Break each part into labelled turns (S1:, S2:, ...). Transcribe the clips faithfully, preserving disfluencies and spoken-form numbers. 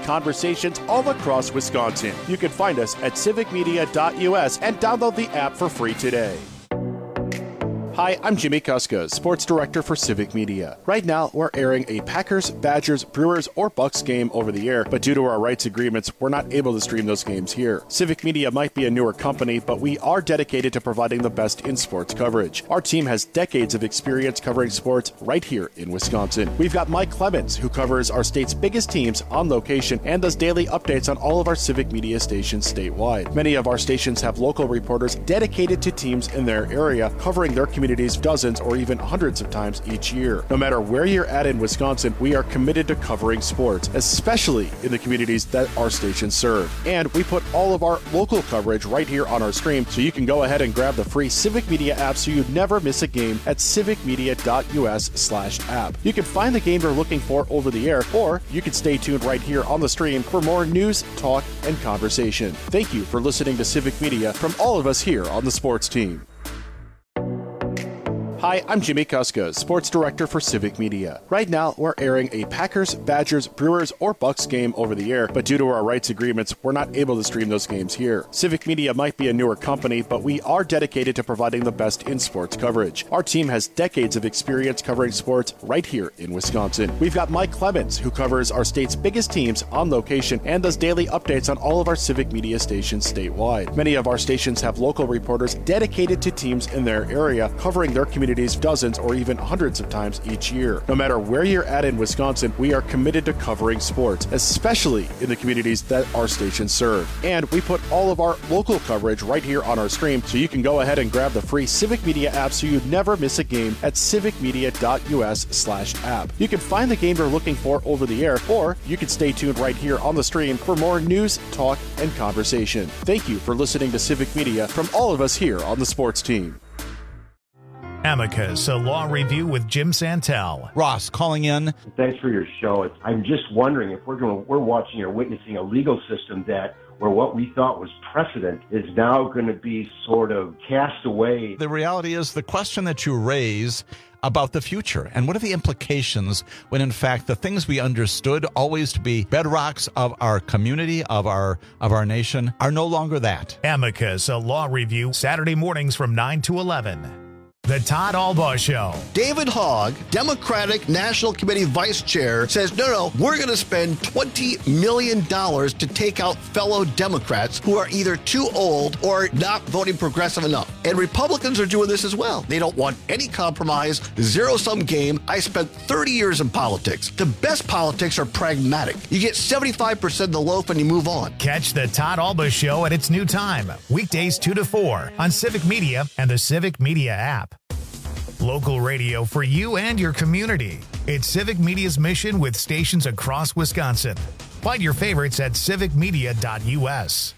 S1: conversations all across Wisconsin. You can find us at civic media dot U S and download the app for free today. Hi, I'm Jimmy Kuska, Sports Director for Civic Media. Right now, we're airing a Packers, Badgers, Brewers, or Bucks game over the air, but due to our rights agreements, we're not able to stream those games here. Civic Media might be a newer company, but we are dedicated to providing the best in sports coverage. Our team has decades of experience covering sports right here in Wisconsin. We've got Mike Clemens, who covers our state's biggest teams on location and does daily updates on all of our Civic Media stations statewide. Many of our stations have local reporters dedicated to teams in their area, covering their community dozens or even hundreds of times each year. No matter where you're at in Wisconsin, we are committed to covering sports, especially in the communities that our stations serve. And we put all of our local coverage right here on our stream, so you can go ahead and grab the free Civic Media app so you never miss a game at civic media dot U S slash app. You can find the game you're looking for over the air, or you can stay tuned right here on the stream for more news, talk, and conversation. Thank you for listening to Civic Media from all of us here on the sports team. Hi, I'm Jimmy Kuska, Sports Director for Civic Media. Right now, we're airing a Packers, Badgers, Brewers, or Bucks game over the air, but due to our rights agreements, we're not able to stream those games here. Civic Media might be a newer company, but we are dedicated to providing the best in sports coverage. Our team has decades of experience covering sports right here in Wisconsin. We've got Mike Clemens, who covers our state's biggest teams on location and does daily updates on all of our Civic Media stations statewide. Many of our stations have local reporters dedicated to teams in their area, covering their community dozens or even hundreds of times each year. No matter where you're at in Wisconsin, we are committed to covering sports, especially in the communities that our stations serve. And we put all of our local coverage right here on our stream, so you can go ahead and grab the free Civic Media app so you never miss a game at civic media dot U S slash app. You can find the game you're looking for over the air, or you can stay tuned right here on the stream for more news, talk, and conversation. Thank you for listening to Civic Media from all of us here on the sports team.
S2: Amicus, a law review with Jim Santel.
S3: Ross calling in.
S4: Thanks for your show. It's, I'm just wondering if we're going, we're watching or witnessing a legal system that where what we thought was precedent is now going to be sort of cast away.
S3: The reality is the question that you raise about the future and what are the implications when in fact the things we understood always to be bedrocks of our community, of our of our nation, are no longer that.
S2: Amicus, a law review, Saturday mornings from nine to eleven. The Todd Albaugh Show.
S5: David Hogg, Democratic National Committee Vice Chair, says, no, no, we're going to spend twenty million dollars to take out fellow Democrats who are either too old or not voting progressive enough. And Republicans are doing this as well. They don't want any compromise, zero-sum game. I spent thirty years in politics. The best politics are pragmatic. You get seventy-five percent of the loaf and you move on.
S2: Catch the Todd Albaugh Show at its new time, weekdays two to four on Civic Media and the Civic Media app. Local radio for you and your community. It's Civic Media's mission with stations across Wisconsin. Find your favorites at civic media dot U S.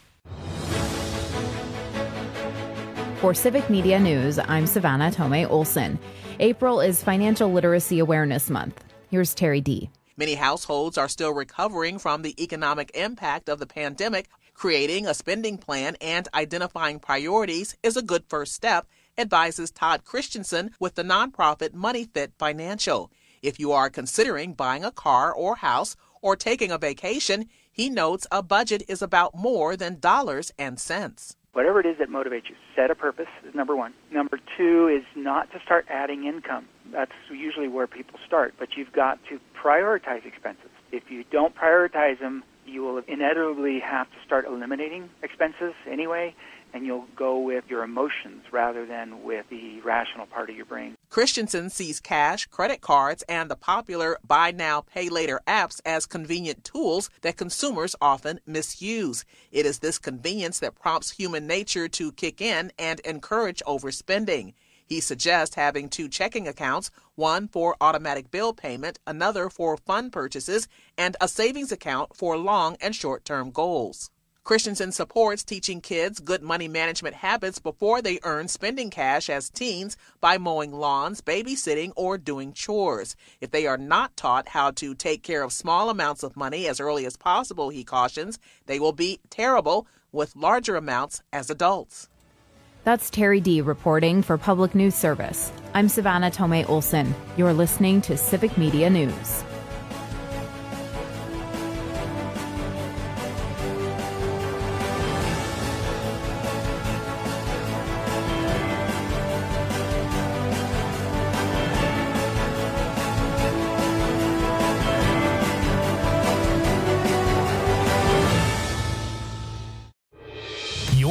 S6: For Civic Media News, I'm Savannah Tomei Olson. April is Financial Literacy Awareness Month. Here's Terry D.
S7: Many households are still recovering from the economic impact of the pandemic. Creating a spending plan and identifying priorities is a good first step, advises Todd Christensen with the nonprofit MoneyFit Financial. If you are considering buying a car or house or taking a vacation, he notes a budget is about more than dollars and cents.
S8: Whatever it is that motivates you, set a purpose is number one. Number two is not to start adding income. That's usually where people start, but you've got to prioritize expenses. If you don't prioritize them, you will inevitably have to start eliminating expenses anyway, and you'll go with your emotions rather than with the rational part of your brain.
S7: Christensen sees cash, credit cards, and the popular buy now, pay later apps as convenient tools that consumers often misuse. It is this convenience that prompts human nature to kick in and encourage overspending. He suggests having two checking accounts, one for automatic bill payment, another for fund purchases, and a savings account for long and short-term goals. Christensen supports teaching kids good money management habits before they earn spending cash as teens by mowing lawns, babysitting, or doing chores. If they are not taught how to take care of small amounts of money as early as possible, he cautions, they will be terrible with larger amounts as adults.
S6: That's Terry D. reporting for Public News Service. I'm Savannah Tomei Olson. You're listening to Civic Media News.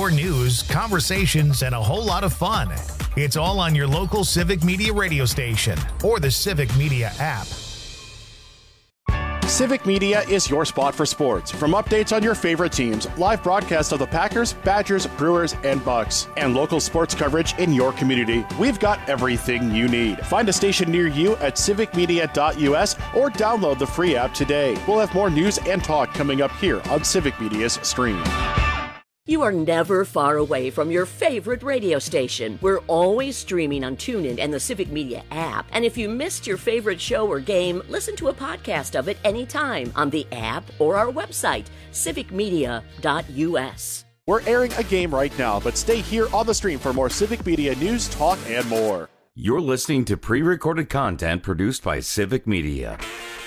S2: More news, conversations, and a whole lot of fun. It's all on your local Civic Media radio station or the Civic Media app.
S1: Civic Media is your spot for sports. From updates on your favorite teams, live broadcasts of the Packers, Badgers, Brewers, and Bucks, and local sports coverage in your community, we've got everything you need. Find a station near you at civic media dot u s or download the free app today. We'll have more news and talk coming up here on Civic Media's stream.
S9: You are never far away from your favorite radio station. We're always streaming on TuneIn and the Civic Media app. And if you missed your favorite show or game, listen to a podcast of it anytime on the app or our website, civic media dot u s.
S1: We're airing a game right now, but stay here on the stream for more Civic Media news, talk, and more.
S10: You're listening to pre-recorded content produced by Civic Media.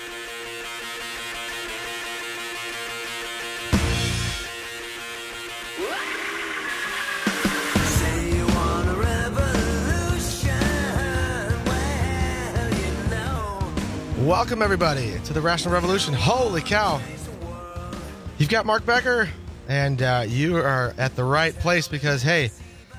S11: Welcome, everybody, to the Rational Revolution. Holy cow. You've got Mark Becker, and uh, you are at the right place because, hey,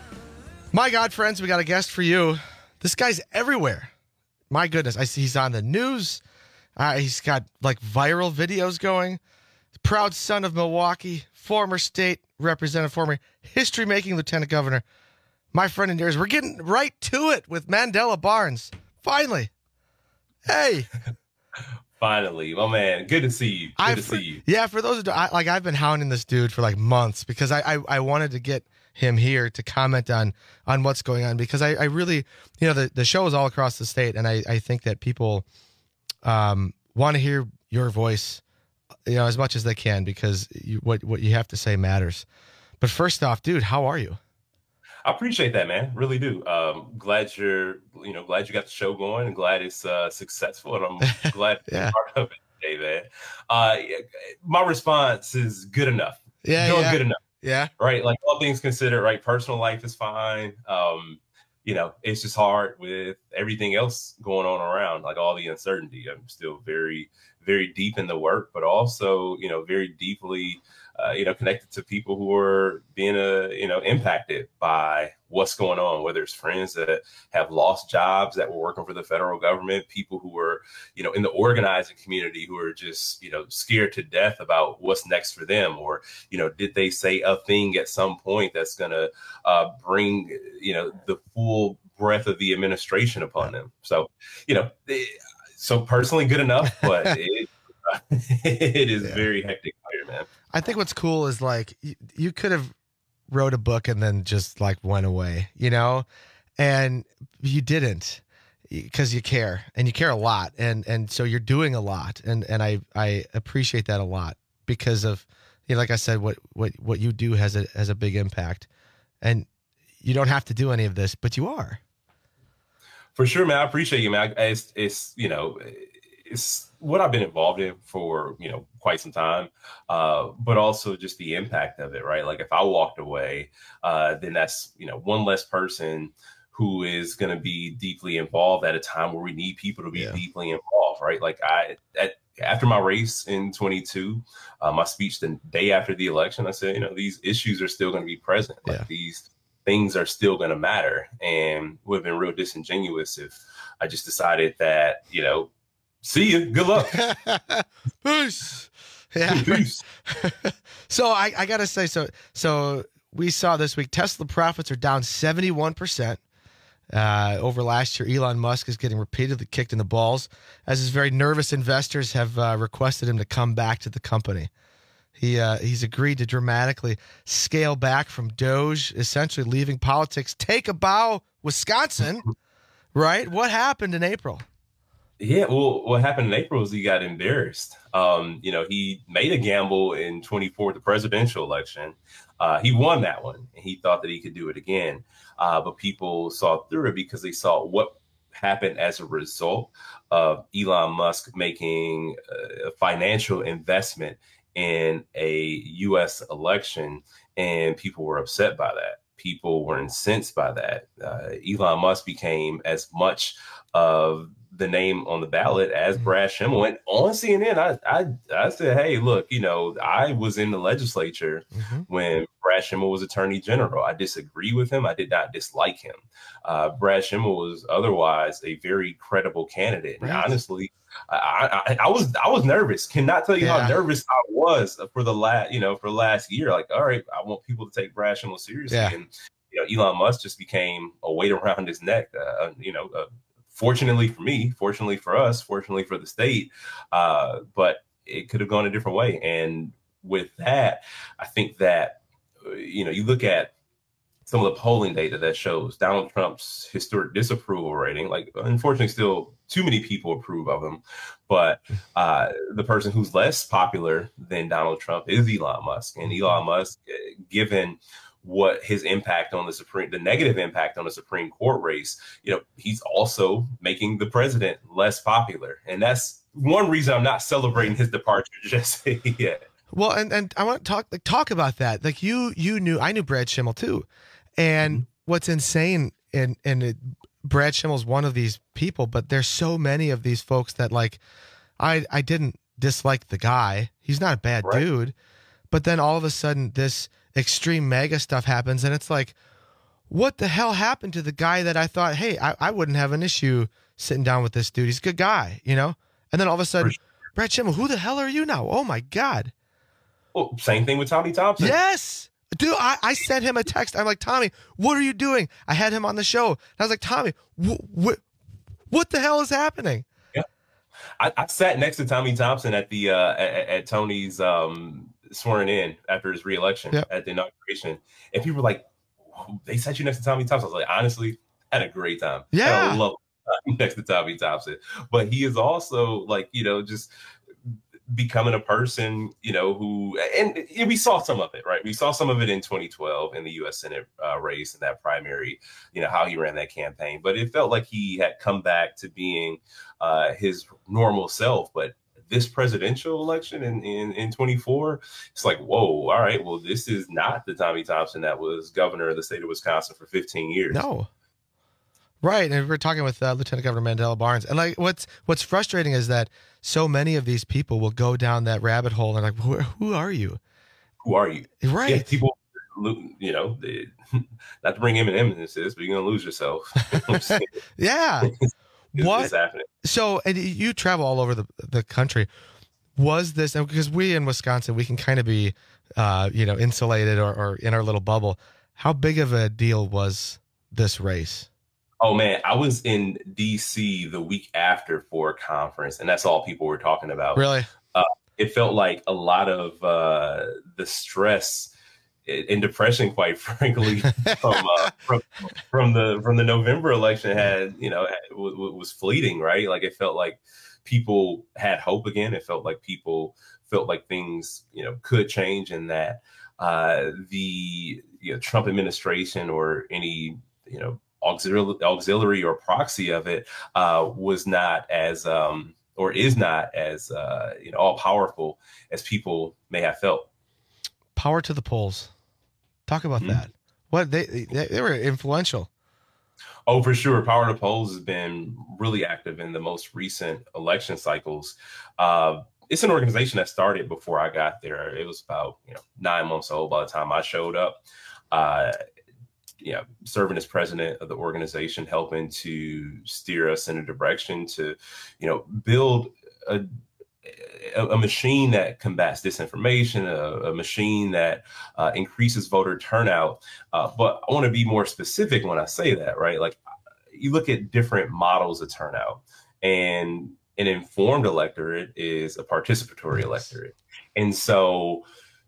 S11: my God, friends, we got a guest for you. This guy's everywhere. My goodness. I see he's on the news. Uh, he's got, like, viral videos going. Proud son of Milwaukee, former state representative, former history-making lieutenant governor. My friend and yours, we're getting right to it with Mandela Barnes. Finally. Hey.
S12: Finally, my man. Good to see you. Good
S11: I,
S12: to see you.
S11: Yeah, for those who I, like, I've been hounding this dude for like months because I, I, I wanted to get him here to comment on on what's going on because I, I really, you know, the, the show is all across the state, and I, I think that people um, want to hear your voice, you know, as much as they can because you, what what you have to say matters. But first off, dude, how are you?
S12: I appreciate that, man. Really do. Um, glad you're, you know, glad you got the show going, and glad it's uh, successful, and I'm glad to
S11: yeah.
S12: be part of it today, man. Uh, my response is good enough.
S11: Yeah,
S12: Doing
S11: yeah.
S12: good enough.
S11: Yeah.
S12: Right. Like all things considered, right. Personal life is fine. Um, you know, it's just hard with everything else going on around, like all the uncertainty. I'm still very, very deep in the work, but also, you know, very deeply, uh, you know, connected to people who are being, uh, you know, impacted by what's going on, whether it's friends that have lost jobs that were working for the federal government, people who are, you know, in the organizing community who are just, you know, scared to death about what's next for them, or, you know, did they say a thing at some point that's going to uh, bring, you know, the full breadth of the administration upon them. So, you know, so personally good enough, but it, it is yeah. very hectic here, man.
S11: I think what's cool is like you, you could have wrote a book and then just like went away, you know, and you didn't because you care and you care a lot. And, and so you're doing a lot. And, and I, I appreciate that a lot because of, you know, like I said, what, what, what you do has a, has a big impact, and you don't have to do any of this, but you are.
S12: For sure, man. I appreciate you, man. It's, it's, you know, it's what I've been involved in for, you know, quite some time, uh, but also just the impact of it, right? Like if I walked away, uh, then that's, you know, one less person who is going to be deeply involved at a time where we need people to be yeah. deeply involved, right? Like I, at, after my race in twenty-two, uh, my speech the day after the election, I said, you know, these issues are still going to be present. Like yeah. these things are still going to matter. And would have been real disingenuous if I just decided that, you know, see you. Good luck.
S11: Peace. Yeah.
S12: Peace.
S11: So I, I got to say, so so we saw this week, Tesla profits are down seventy-one percent uh, over last year. Elon Musk is getting repeatedly kicked in the balls as his very nervous investors have uh, requested him to come back to the company. He uh, He's agreed to dramatically scale back from Doge, essentially leaving politics. Take a bow, Wisconsin, right? What happened in April?
S12: Yeah, well, what happened in April is he got embarrassed. Um, you know, he made a gamble in twenty-four, the presidential election. Uh, he won that one, and he thought that he could do it again. Uh, but people saw through it because they saw what happened as a result of Elon Musk making a financial investment in a U S election, and people were upset by that. People were incensed by that. Uh, Elon Musk became as much of the name on the ballot as Brad Schimel. And on C N N, I, I, I said, hey, look, you know, I was in the legislature mm-hmm. when Brad Schimel was attorney general. I disagree with him. I did not dislike him. Uh, Brad Schimel was otherwise a very credible candidate. And right. honestly, I, I, I was I was nervous. Cannot tell you yeah. how nervous I was for the last, you know, for last year. Like, all right, I want people to take Brad Schimel seriously. Yeah. And, you know, Elon Musk just became a weight around his neck, uh, you know, uh, fortunately for me, fortunately for us, fortunately for the state, uh, but it could have gone a different way. And with that, I think that, you know, you look at some of the polling data that shows Donald Trump's historic disapproval rating, like, unfortunately, still too many people approve of him. But uh, the person who's less popular than Donald Trump is Elon Musk. And Elon Musk, given what his impact on the Supreme, the negative impact on the Supreme Court race, you know, he's also making the president less popular. And that's one reason I'm not celebrating his departure just yet.
S11: Well, and, and I want to talk like talk about that. Like you, you knew, I knew Brad Schimel too. And mm-hmm. what's insane, and, and it, Brad Schimel's one of these people, but there's so many of these folks that like, I, I didn't dislike the guy. He's not a bad right. dude. But then all of a sudden this extreme mega stuff happens, and it's like, what the hell happened to the guy that I thought, hey, I, I wouldn't have an issue sitting down with this dude. He's a good guy, you know? And then all of a sudden, sure. Brad Schimel, who the hell are you now? Oh my God.
S12: Well, same thing with Tommy Thompson.
S11: Yes. Dude, I, I sent him a text. I'm like, Tommy, what are you doing? I had him on the show. And I was like, Tommy, wh- wh- what the hell is happening?
S12: Yeah. I, I sat next to Tommy Thompson at the uh, at, at Tony's um, swearing in after his reelection yep. at the inauguration. And people were like, they sat you next to Tommy Thompson. I was like, honestly, I had a great time.
S11: Yeah.
S12: I love next to Tommy Thompson. But he is also like, you know, just becoming a person, you know, who, and, and we saw some of it, right? We saw some of it in twenty twelve in the U S Senate uh, race and that primary, you know, how he ran that campaign. But it felt like he had come back to being uh, his normal self. But this presidential election in, in, in twenty-four, it's like, whoa, all right, well, this is not the Tommy Thompson that was governor of the state of Wisconsin for fifteen years.
S11: No. Right, and we're talking with uh, Lieutenant Governor Mandela Barnes, and like, what's what's frustrating is that so many of these people will go down that rabbit hole and like, who, who are you?
S12: Who are you?
S11: Right.
S12: Yeah, people, you know, they, not to bring Eminem into this, but you're gonna lose yourself.
S11: Yeah.
S12: it's,
S11: what?
S12: It's happening.
S11: So, and you travel all over the the country. Was this because we in Wisconsin we can kind of be, uh, you know, insulated or, or in our little bubble? How big of a deal was this race?
S12: Oh, man, I was in D C the week after for a conference, and that's all people were talking about.
S11: Really?
S12: Uh, it felt like a lot of uh, the stress and depression, quite frankly, from, uh, from from the from the November election had, you know, had, w- was fleeting, right? Like it felt like people had hope again. It felt like people felt like things, you know, could change, and that uh, the you know, Trump administration or any, you know, auxiliary, auxiliary or proxy of it uh, was not as um, or is not as uh, you know, all powerful as people may have felt.
S11: Power to the polls. Talk about mm-hmm. that. What they, they they were influential.
S12: Oh, for sure. Power to the polls has been really active in the most recent election cycles. Uh, it's an organization that started before I got there. It was about you know nine months old by the time I showed up. Uh, you know, serving as president of the organization, helping to steer us in a direction to, you know, build a, a machine that combats disinformation, a, a machine that uh, increases voter turnout. Uh, but I want to be more specific when I say that, right? Like you look at different models of turnout, and an informed electorate is a participatory yes. electorate. And so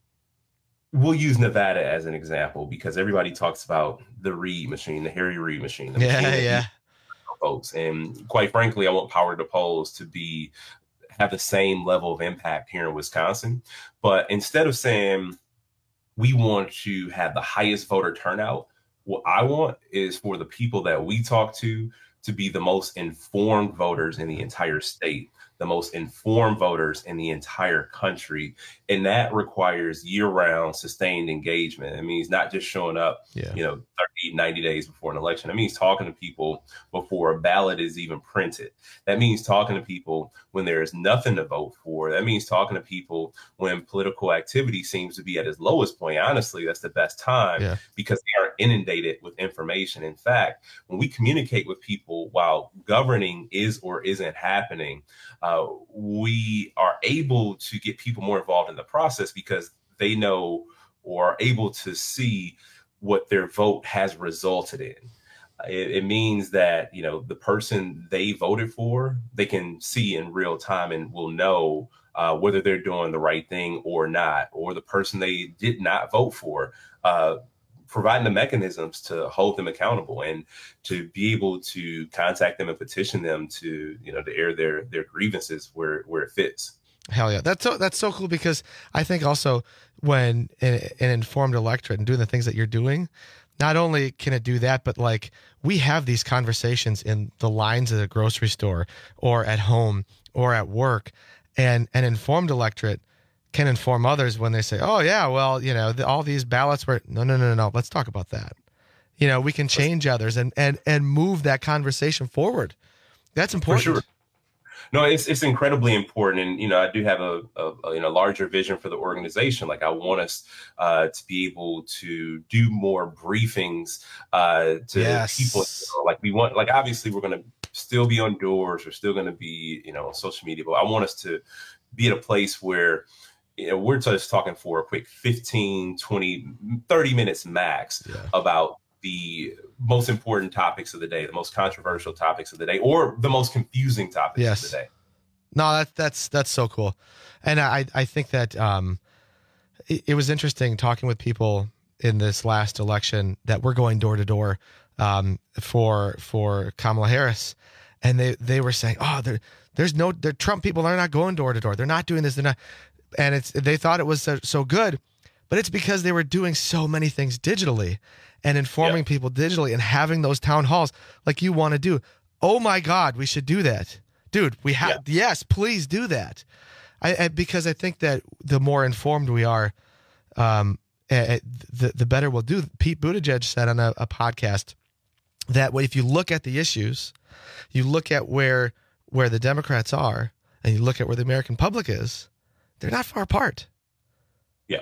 S12: we'll use Nevada as an example because everybody talks about the Reid machine, the Harry Reid machine. The
S11: yeah,
S12: machine
S11: yeah.
S12: Votes. And quite frankly, I want Power to the Polls to be have the same level of impact here in Wisconsin. But instead of saying we want to have the highest voter turnout, what I want is for the people that we talk to to be the most informed voters in the entire state, the most informed voters in the entire country. And that requires year-round sustained engagement. It means not just showing up, yeah. you know, thirty, ninety days before an election. It means talking to people before a ballot is even printed. That means talking to people when there is nothing to vote for. That means talking to people when political activity seems to be at its lowest point. Honestly, that's the best time yeah. because they are inundated with information. In fact, when we communicate with people while governing is or isn't happening, uh, we are able to get people more involved in the process because they know or are able to see what their vote has resulted in. It, it means that, you know, the person they voted for, they can see in real time and will know uh, whether they're doing the right thing or not, or the person they did not vote for, uh, providing the mechanisms to hold them accountable and to be able to contact them and petition them to, you know, to air their their grievances where where it fits.
S11: Hell yeah. That's so, that's so cool because I think also when an, an informed electorate and doing the things that you're doing, not only can it do that, but like we have these conversations in the lines of the grocery store or at home or at work, and an informed electorate can inform others when they say, oh yeah, well, you know, the, all these ballots were, no, no, no, no, no, let's talk about that. You know, we can change others and, and, and move that conversation forward. That's important. For sure.
S12: No, it's it's incredibly important, and you know, I do have a, a, a you know larger vision for the organization. Like, I want us uh, to be able to do more briefings uh, to yes. people. Like, we want, like, obviously, we're going to still be on doors. We're still going to be, you know, on social media, but I want us to be at a place where, you know, we're just talking for a quick fifteen, twenty, thirty minutes max yeah. about the most important topics of the day, the most controversial topics of the day, or the most confusing topics yes. of the day.
S11: No, that, that's, that's so cool. And I, I think that um, it, it was interesting talking with people in this last election that we're going door to door um, for, for Kamala Harris. And they, they were saying, oh, there, there's no, the Trump people are not going door to door. They're not doing this. They're not. And it's, they thought it was so, so good, but it's because they were doing so many things digitally and informing yeah. people digitally and having those town halls like you want to do. Oh my God, we should do that. Dude, we have, yeah. yes, please do that. I, I because I think that the more informed we are, um, uh, the, the better we'll do. Pete Buttigieg said on a, a podcast that way, if you look at the issues, you look at where, where the Democrats are and you look at where the American public is, they're not far apart.
S12: Yeah.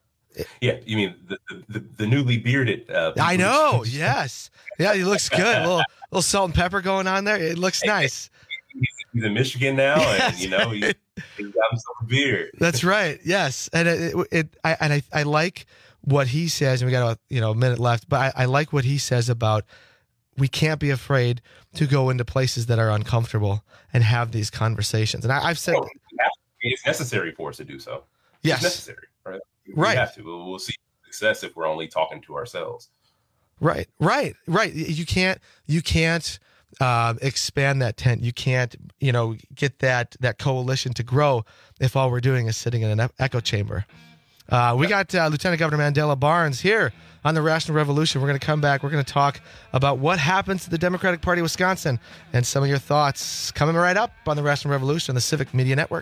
S12: Yeah, you mean the the, the newly bearded? Uh,
S11: I know. Yes. Yeah, he looks good. A little little salt and pepper going on there. It looks nice.
S12: He's in Michigan now, yes. and you know he, he got himself a beard.
S11: That's right. Yes, and it, it, it I and I, I like what he says. And we got a you know a minute left, but I, I like what he says about we can't be afraid to go into places that are uncomfortable and have these conversations. And I, I've said
S12: oh, it's necessary for us to do so.
S11: Yes,
S12: it's necessary. Right. We
S11: right.
S12: have to. We'll, we'll see success if we're only talking to ourselves.
S11: Right, right, right. You can't, you can't uh, expand that tent. You can't, you know, get that that coalition to grow if all we're doing is sitting in an echo chamber. Uh, we got uh, Lieutenant Governor Mandela Barnes here on the Rational Revolution. We're going to come back. We're going to talk about what happens to the Democratic Party of Wisconsin and some of your thoughts coming right up on the Rational Revolution on the Civic Media Network.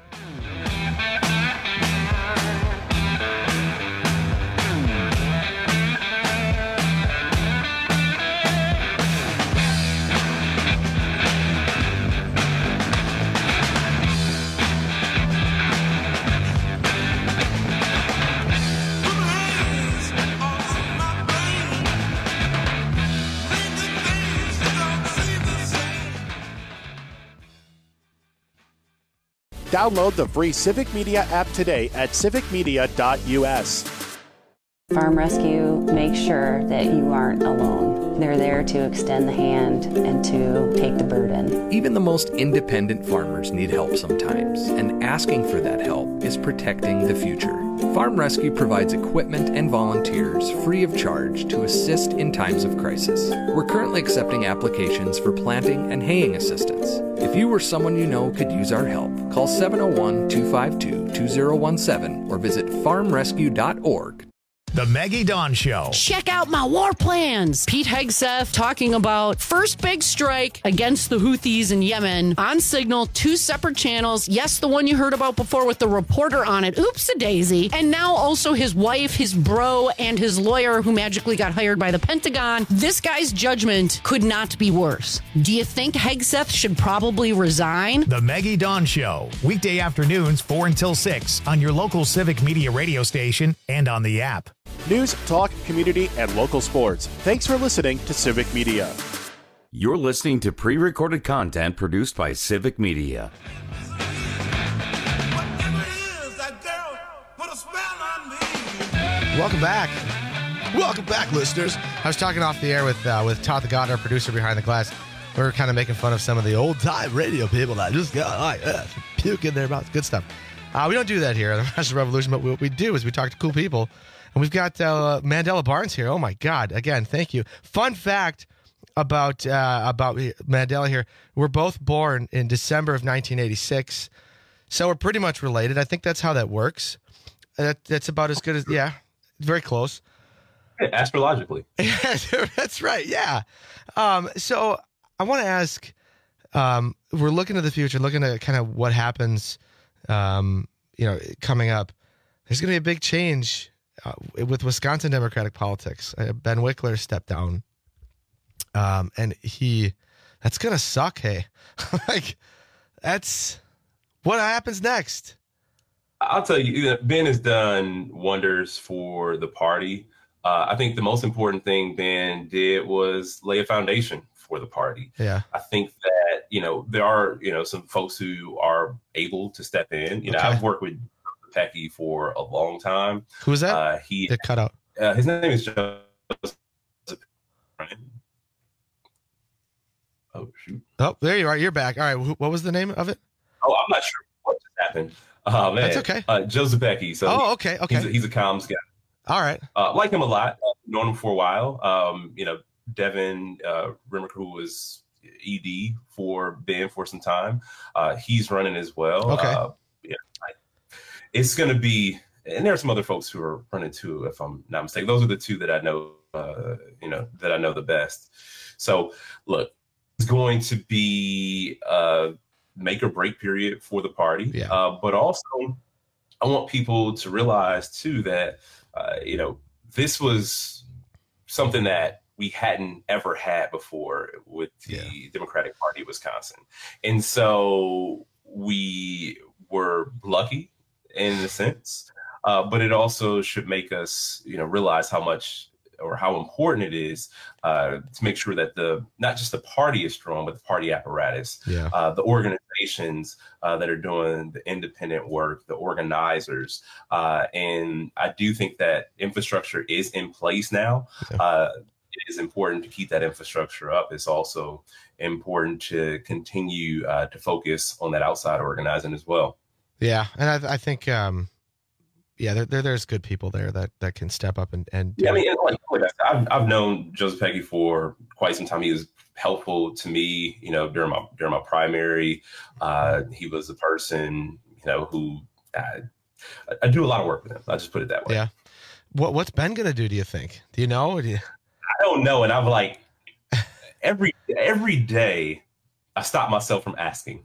S1: Download the free Civic Media app today at civic media dot u s.
S13: Farm Rescue makes sure that you aren't alone. They're there to extend the hand and to take the burden.
S14: Even the most independent farmers need help sometimes, and asking for that help is protecting the future. Farm Rescue provides equipment and volunteers free of charge to assist in times of crisis. We're currently accepting applications for planting and haying assistance. If you or someone you know could use our help, call seven oh one, two five two, two oh one seven or visit farm rescue dot org.
S2: The Maggie Dawn Show.
S15: Check out my war plans. Pete Hegseth talking about first big strike against the Houthis in Yemen on Signal, two separate channels. Yes, the one you heard about before with the reporter on it. Oops-a-daisy. And now also his wife, his bro, and his lawyer who magically got hired by the Pentagon. This guy's judgment could not be worse. Do you think Hegseth should probably resign?
S2: The Maggie Dawn Show. Weekday afternoons, four until six on your local Civic Media radio station and on the app.
S1: News, talk, community, and local sports. Thanks for listening to Civic Media.
S10: You're listening to pre-recorded content produced by Civic Media.
S11: Welcome back. Welcome back, listeners. I was talking off the air with uh, with Todd the God, our producer behind the glass. We were kind of making fun of some of the old-time radio people that just got like uh, puke in their mouths. Good stuff. Uh, we don't do that here at the National Revolution, but what we do is we talk to cool people. And we've got uh, Mandela Barnes here. Oh, my God. Again, thank you. Fun fact about uh, about Mandela here. We're both born in December of nineteen eighty-six, so we're pretty much related. I think that's how that works. That, that's about as good as, yeah, very close.
S12: Astrologically.
S11: That's right, yeah. Um, so I want to ask, um, we're looking to the future, looking at kind of what happens, um, you know, coming up. There's going to be a big change Uh, with Wisconsin Democratic politics. uh, Ben Wickler stepped down, um, and he, that's gonna suck. Hey, like that's what happens next.
S12: I'll tell you, Ben has done wonders for the party. Uh, I think the most important thing Ben did was lay a foundation for the party.
S11: Yeah,
S12: I think that you know there are you know some folks who are able to step in. You know,
S11: Okay.
S12: I've worked with Pecky for a long time.
S11: Who's that?
S12: Uh, he
S11: It cut out.
S12: Uh, his name is Joseph. Oh shoot!
S11: Oh, there you are. You're back. All right. Wh- What was the name of it?
S12: Oh, I'm not sure what just happened. Oh man,
S11: That's okay.
S12: Uh, Joseph Pecky. So
S11: Oh, okay, okay.
S12: He's a, he's a comms guy.
S11: All right.
S12: Uh, like him a lot. Uh, known him for a while. Um, you know, Devin uh, Rimmer, who was E D for Ben for some time. Uh, he's running as well.
S11: Okay.
S12: Uh, yeah, I, it's going to be, and there are some other folks who are running too, if I'm not mistaken. Those are the two that I know, uh, you know, that I know the best. So, look, it's going to be a make or break period for the party.
S11: Yeah.
S12: Uh, but also, I want people to realize too that, uh, you know, this was something that we hadn't ever had before with the yeah. Democratic Party of Wisconsin. And so we were lucky in a sense, uh, but it also should make us, you know, realize how much or how important it is uh, to make sure that the not just the party is strong, but the party apparatus,
S11: yeah.
S12: uh, the organizations uh, that are doing the independent work, the organizers. Uh, and I do think that infrastructure is in place now.
S11: Yeah.
S12: Uh, it is important to keep that infrastructure up. It's also important to continue uh, to focus on that outside organizing as well.
S11: Yeah. And I, I think, um, yeah, there, there, there's good people there that, that can step up and, and
S12: yeah, I mean, like, I've, I've known Joseph Pecky for quite some time. He was helpful to me, you know, during my, during my primary. Uh, he was a person, you know, who uh, I do a lot of work with him. I'll just put it that way.
S11: Yeah. What, what's Ben going to do, do you think? Do you know? Do you...
S12: I don't know. And I'm like, every, every day I stop myself from asking.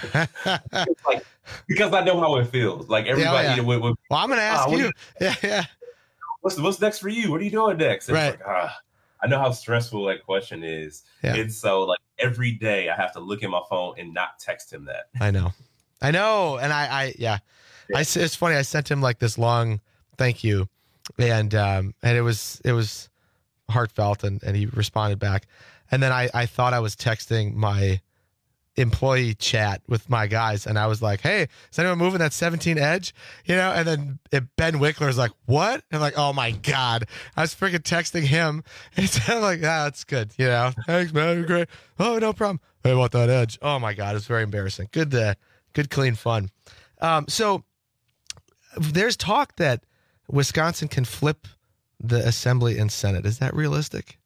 S12: like, because I know how it feels. Like everybody.
S11: Yeah, yeah.
S12: You know, would, would,
S11: well, I'm going to ask
S12: oh,
S11: you.
S12: you.
S11: Yeah, yeah.
S12: What's what's next for you? What are you doing next? And
S11: right.
S12: It's like, ah, I know how stressful that question is.
S11: Yeah.
S12: It's so like every day I have to look at my phone and not text him that.
S11: I know, I know, and I, I yeah, yeah. I. It's funny. I sent him like this long thank you, and um, and it was it was heartfelt, and and he responded back, and then I I thought I was texting my employee chat with my guys, and I was like, hey, is anyone moving that seventeen Edge, you know? And then it, Ben Wickler's like, what? And I'm like, oh my God, I was freaking texting him, and I'm like, ah, that's good, you know? Thanks, man, you're great. Oh, no problem. Hey, about that Edge? Oh my God, it's very embarrassing. Good uh, good clean fun. Um so there's talk that Wisconsin can flip the Assembly and Senate. Is that realistic?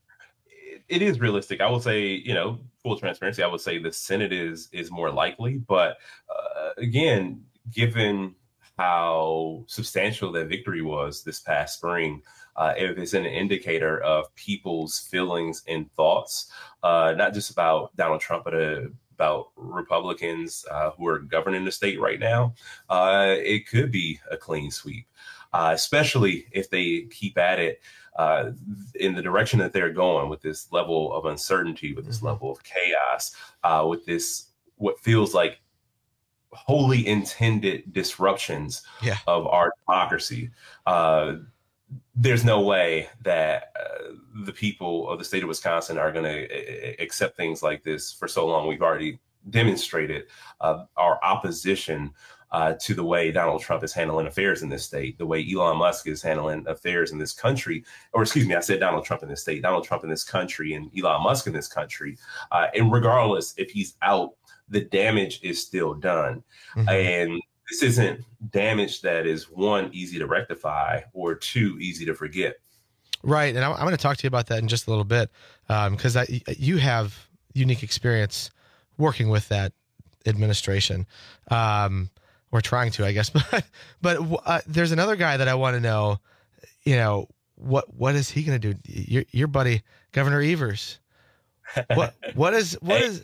S12: It is realistic. I would say, you know, full transparency, I would say the Senate is is more likely. But uh, again, given how substantial that victory was this past spring, uh, if it's an indicator of people's feelings and thoughts, uh, not just about Donald Trump, but uh, about Republicans uh, who are governing the state right now, uh, it could be a clean sweep, uh, especially if they keep at it uh, in the direction that they're going with this level of uncertainty, with this mm-hmm. level of chaos, uh, with this what feels like wholly intended disruptions yeah. of our democracy. Uh, there's no way that uh, the people of the state of Wisconsin are going to accept things like this for so long. We've already demonstrated uh, our opposition uh, to the way Donald Trump is handling affairs in this state, the way Elon Musk is handling affairs in this country, or excuse me, I said Donald Trump in this state, Donald Trump in this country and Elon Musk in this country. Uh, and regardless if he's out, the damage is still done. Mm-hmm. And this isn't damage that is, one, easy to rectify, or two, easy to forget.
S11: Right. And I'm, I'm going to talk to you about that in just a little bit, because um, you have unique experience working with that administration, um, or trying to, I guess. But but uh, there's another guy that I want to know, you know, what what is he going to do? Your, your buddy, Governor Evers. What What is, what is...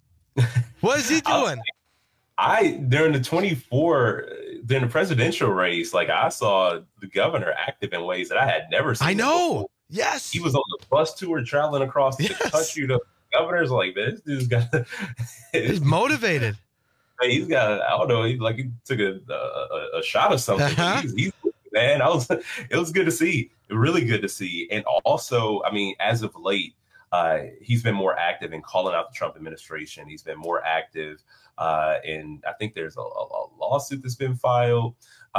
S11: What is he doing?
S12: I during the twenty-four during the presidential race, like I saw the governor active in ways that I had never seen.
S11: I know.
S12: Before.
S11: Yes,
S12: he was on the bus tour traveling across yes. the country. The governor's like, this dude's got.
S11: He's motivated.
S12: He's got. I don't know. He like he took a a, a shot of something. Uh-huh. He's, he's man. I was. It was good to see. Really good to see. And also, I mean, as of late. Uh, he's been more active in calling out the Trump administration. He's been more active uh, in, I think there's a, a lawsuit that's been filed.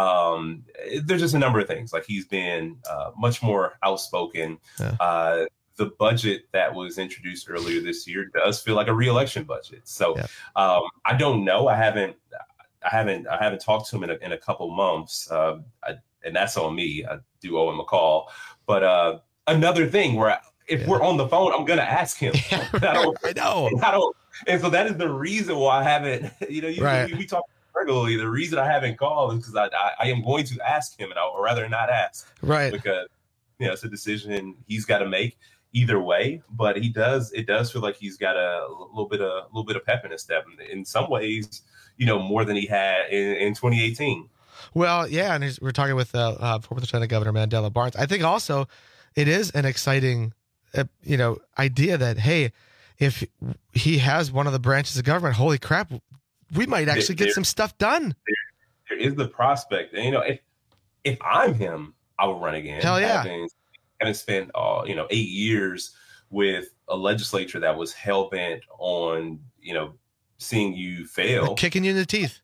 S12: Um, there's just a number of things. Like he's been uh, much more outspoken. Yeah. Uh, the budget that was introduced earlier this year does feel like a re-election budget. So yeah. um, I don't know. I haven't, I haven't, I haven't talked to him in a, in a couple months, uh, I, and that's on me. I do owe him a call. But uh, another thing where I, if yeah. we're on the phone, I'm going to ask him.
S11: Yeah, I, don't, I know.
S12: I don't. And so that is the reason why I haven't, you know, you, right. we, we talk regularly. The reason I haven't called is because I, I, I am going to ask him, and I would rather not ask.
S11: Right.
S12: Because, you know, it's a decision he's got to make either way. But he does, it does feel like he's got a, a little bit of, a little bit of pep in his step. In some ways, you know, more than he had in, in twenty eighteen.
S11: Well, yeah. And we're talking with uh, uh, former Lieutenant Governor Mandela Barnes. I think also it is an exciting Uh, you know, idea that, hey, if he has one of the branches of government, holy crap, we might actually there, get some stuff done.
S12: There, there is the prospect. And, you know, if if I'm him, I would run again.
S11: Hell yeah.
S12: Having, having spent, uh, you know, eight years with a legislature that was hell-bent on, you know, seeing you fail.
S11: They're kicking you in the teeth.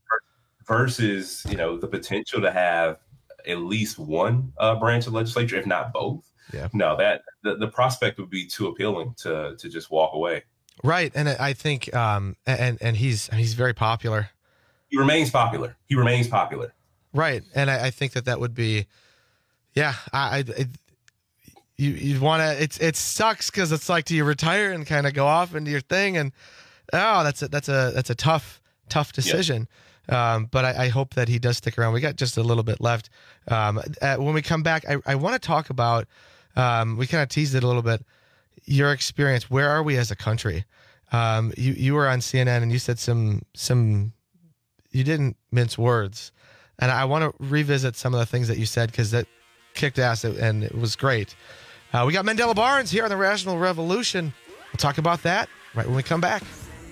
S12: Versus, you know, the potential to have at least one uh, branch of legislature, if not both.
S11: Yeah.
S12: No, that the, the prospect would be too appealing to to just walk away.
S11: Right, and I think, um, and and he's he's very popular.
S12: He remains popular. He remains popular.
S11: Right, and I, I think that that would be, yeah. I, I it, you you'd want to. It's it sucks because it's like, do you retire and kind of go off into your thing? And oh, that's a that's a that's a tough tough decision. Yeah. Um, but I, I hope that he does stick around. We got just a little bit left. Um, uh, when we come back, I, I want to talk about. Um, we kind of teased it a little bit. Your experience. Where are we as a country? Um, you you were on C N N and you said some some. You didn't mince words, and I want to revisit some of the things that you said because that kicked ass and it was great. Uh, we got Mandela Barnes here on the Rational Revolution. We'll talk about that right when we come back.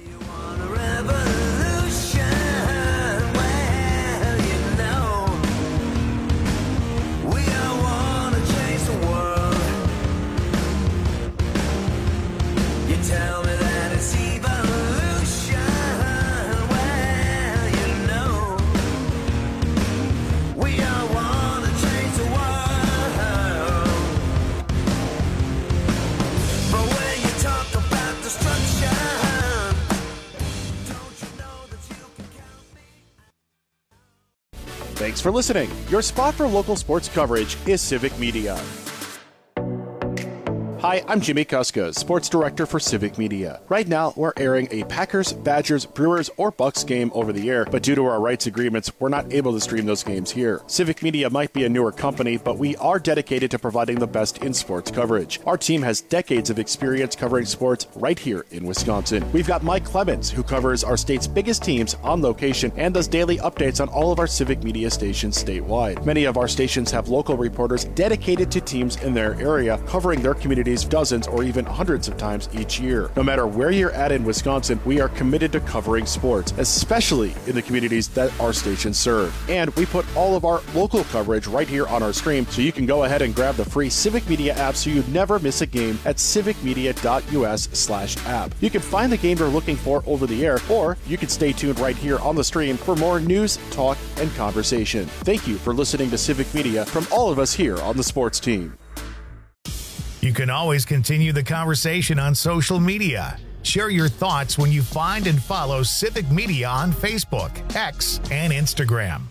S1: Thanks for listening. Your spot for local sports coverage is Civic Media. Hi, I'm Jimmy Kuska, Sports Director for Civic Media. Right now, we're airing a Packers, Badgers, Brewers, or Bucks game over the air, but due to our rights agreements, we're not able to stream those games here. Civic Media might be a newer company, but we are dedicated to providing the best in sports coverage. Our team has decades of experience covering sports right here in Wisconsin. We've got Mike Clemens, who covers our state's biggest teams on location and does daily updates on all of our Civic Media stations statewide. Many of our stations have local reporters dedicated to teams in their area, covering their communities dozens or even hundreds of times each year. No matter where you're at in Wisconsin, we are committed to covering sports, especially in the communities that our stations serve. And we put all of our local coverage right here on our stream, so you can go ahead and grab the free Civic Media app so you never miss a game at civicmedia.us slash app. You can find the game you're looking for over the air, or you can stay tuned right here on the stream for more news, talk, and conversation. Thank you for listening to Civic Media from all of us here on the sports team.
S2: You can always continue the conversation on social media. Share your thoughts when you find and follow Civic Media on Facebook, X, and Instagram.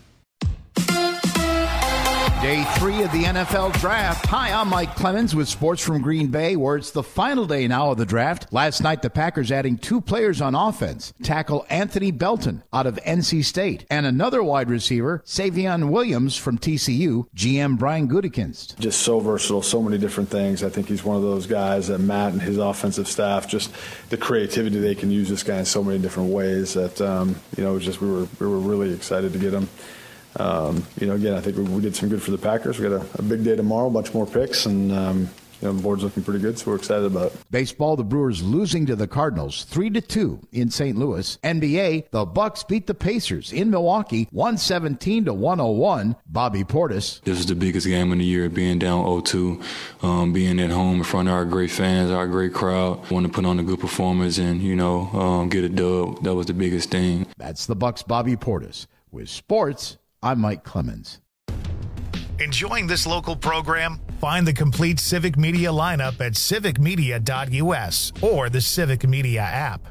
S16: Day three of the N F L Draft. Hi, I'm Mike Clemens with Sports from Green Bay, where it's the final day now of the draft. Last night, the Packers adding two players on offense. Tackle Anthony Belton out of N C State, and another wide receiver, Savion Williams from T C U, G M Brian Gutekunst.
S17: Just so versatile, so many different things. I think he's one of those guys that Matt and his offensive staff, just the creativity they can use this guy in so many different ways that, um, you know, just we were we were really excited to get him. Um, you know, again, I think we, we did some good for the Packers. We got a, a big day tomorrow, a bunch more picks, and um, you know, the board's looking pretty good, so we're excited about it.
S16: Baseball, the Brewers losing to the Cardinals three to two in Saint Louis. N B A, the Bucks beat the Pacers in Milwaukee one seventeen to one oh one. Bobby Portis.
S18: This is the biggest game of the year, being down oh two, um, being at home in front of our great fans, our great crowd. Want to put on a good performance and, you know, um, get a dub. That was the biggest thing.
S16: That's the Bucks' Bobby Portis. With sports, I'm Mike Clemens.
S2: Enjoying this local program? Find the complete Civic Media lineup at civic media dot u s or the Civic Media app.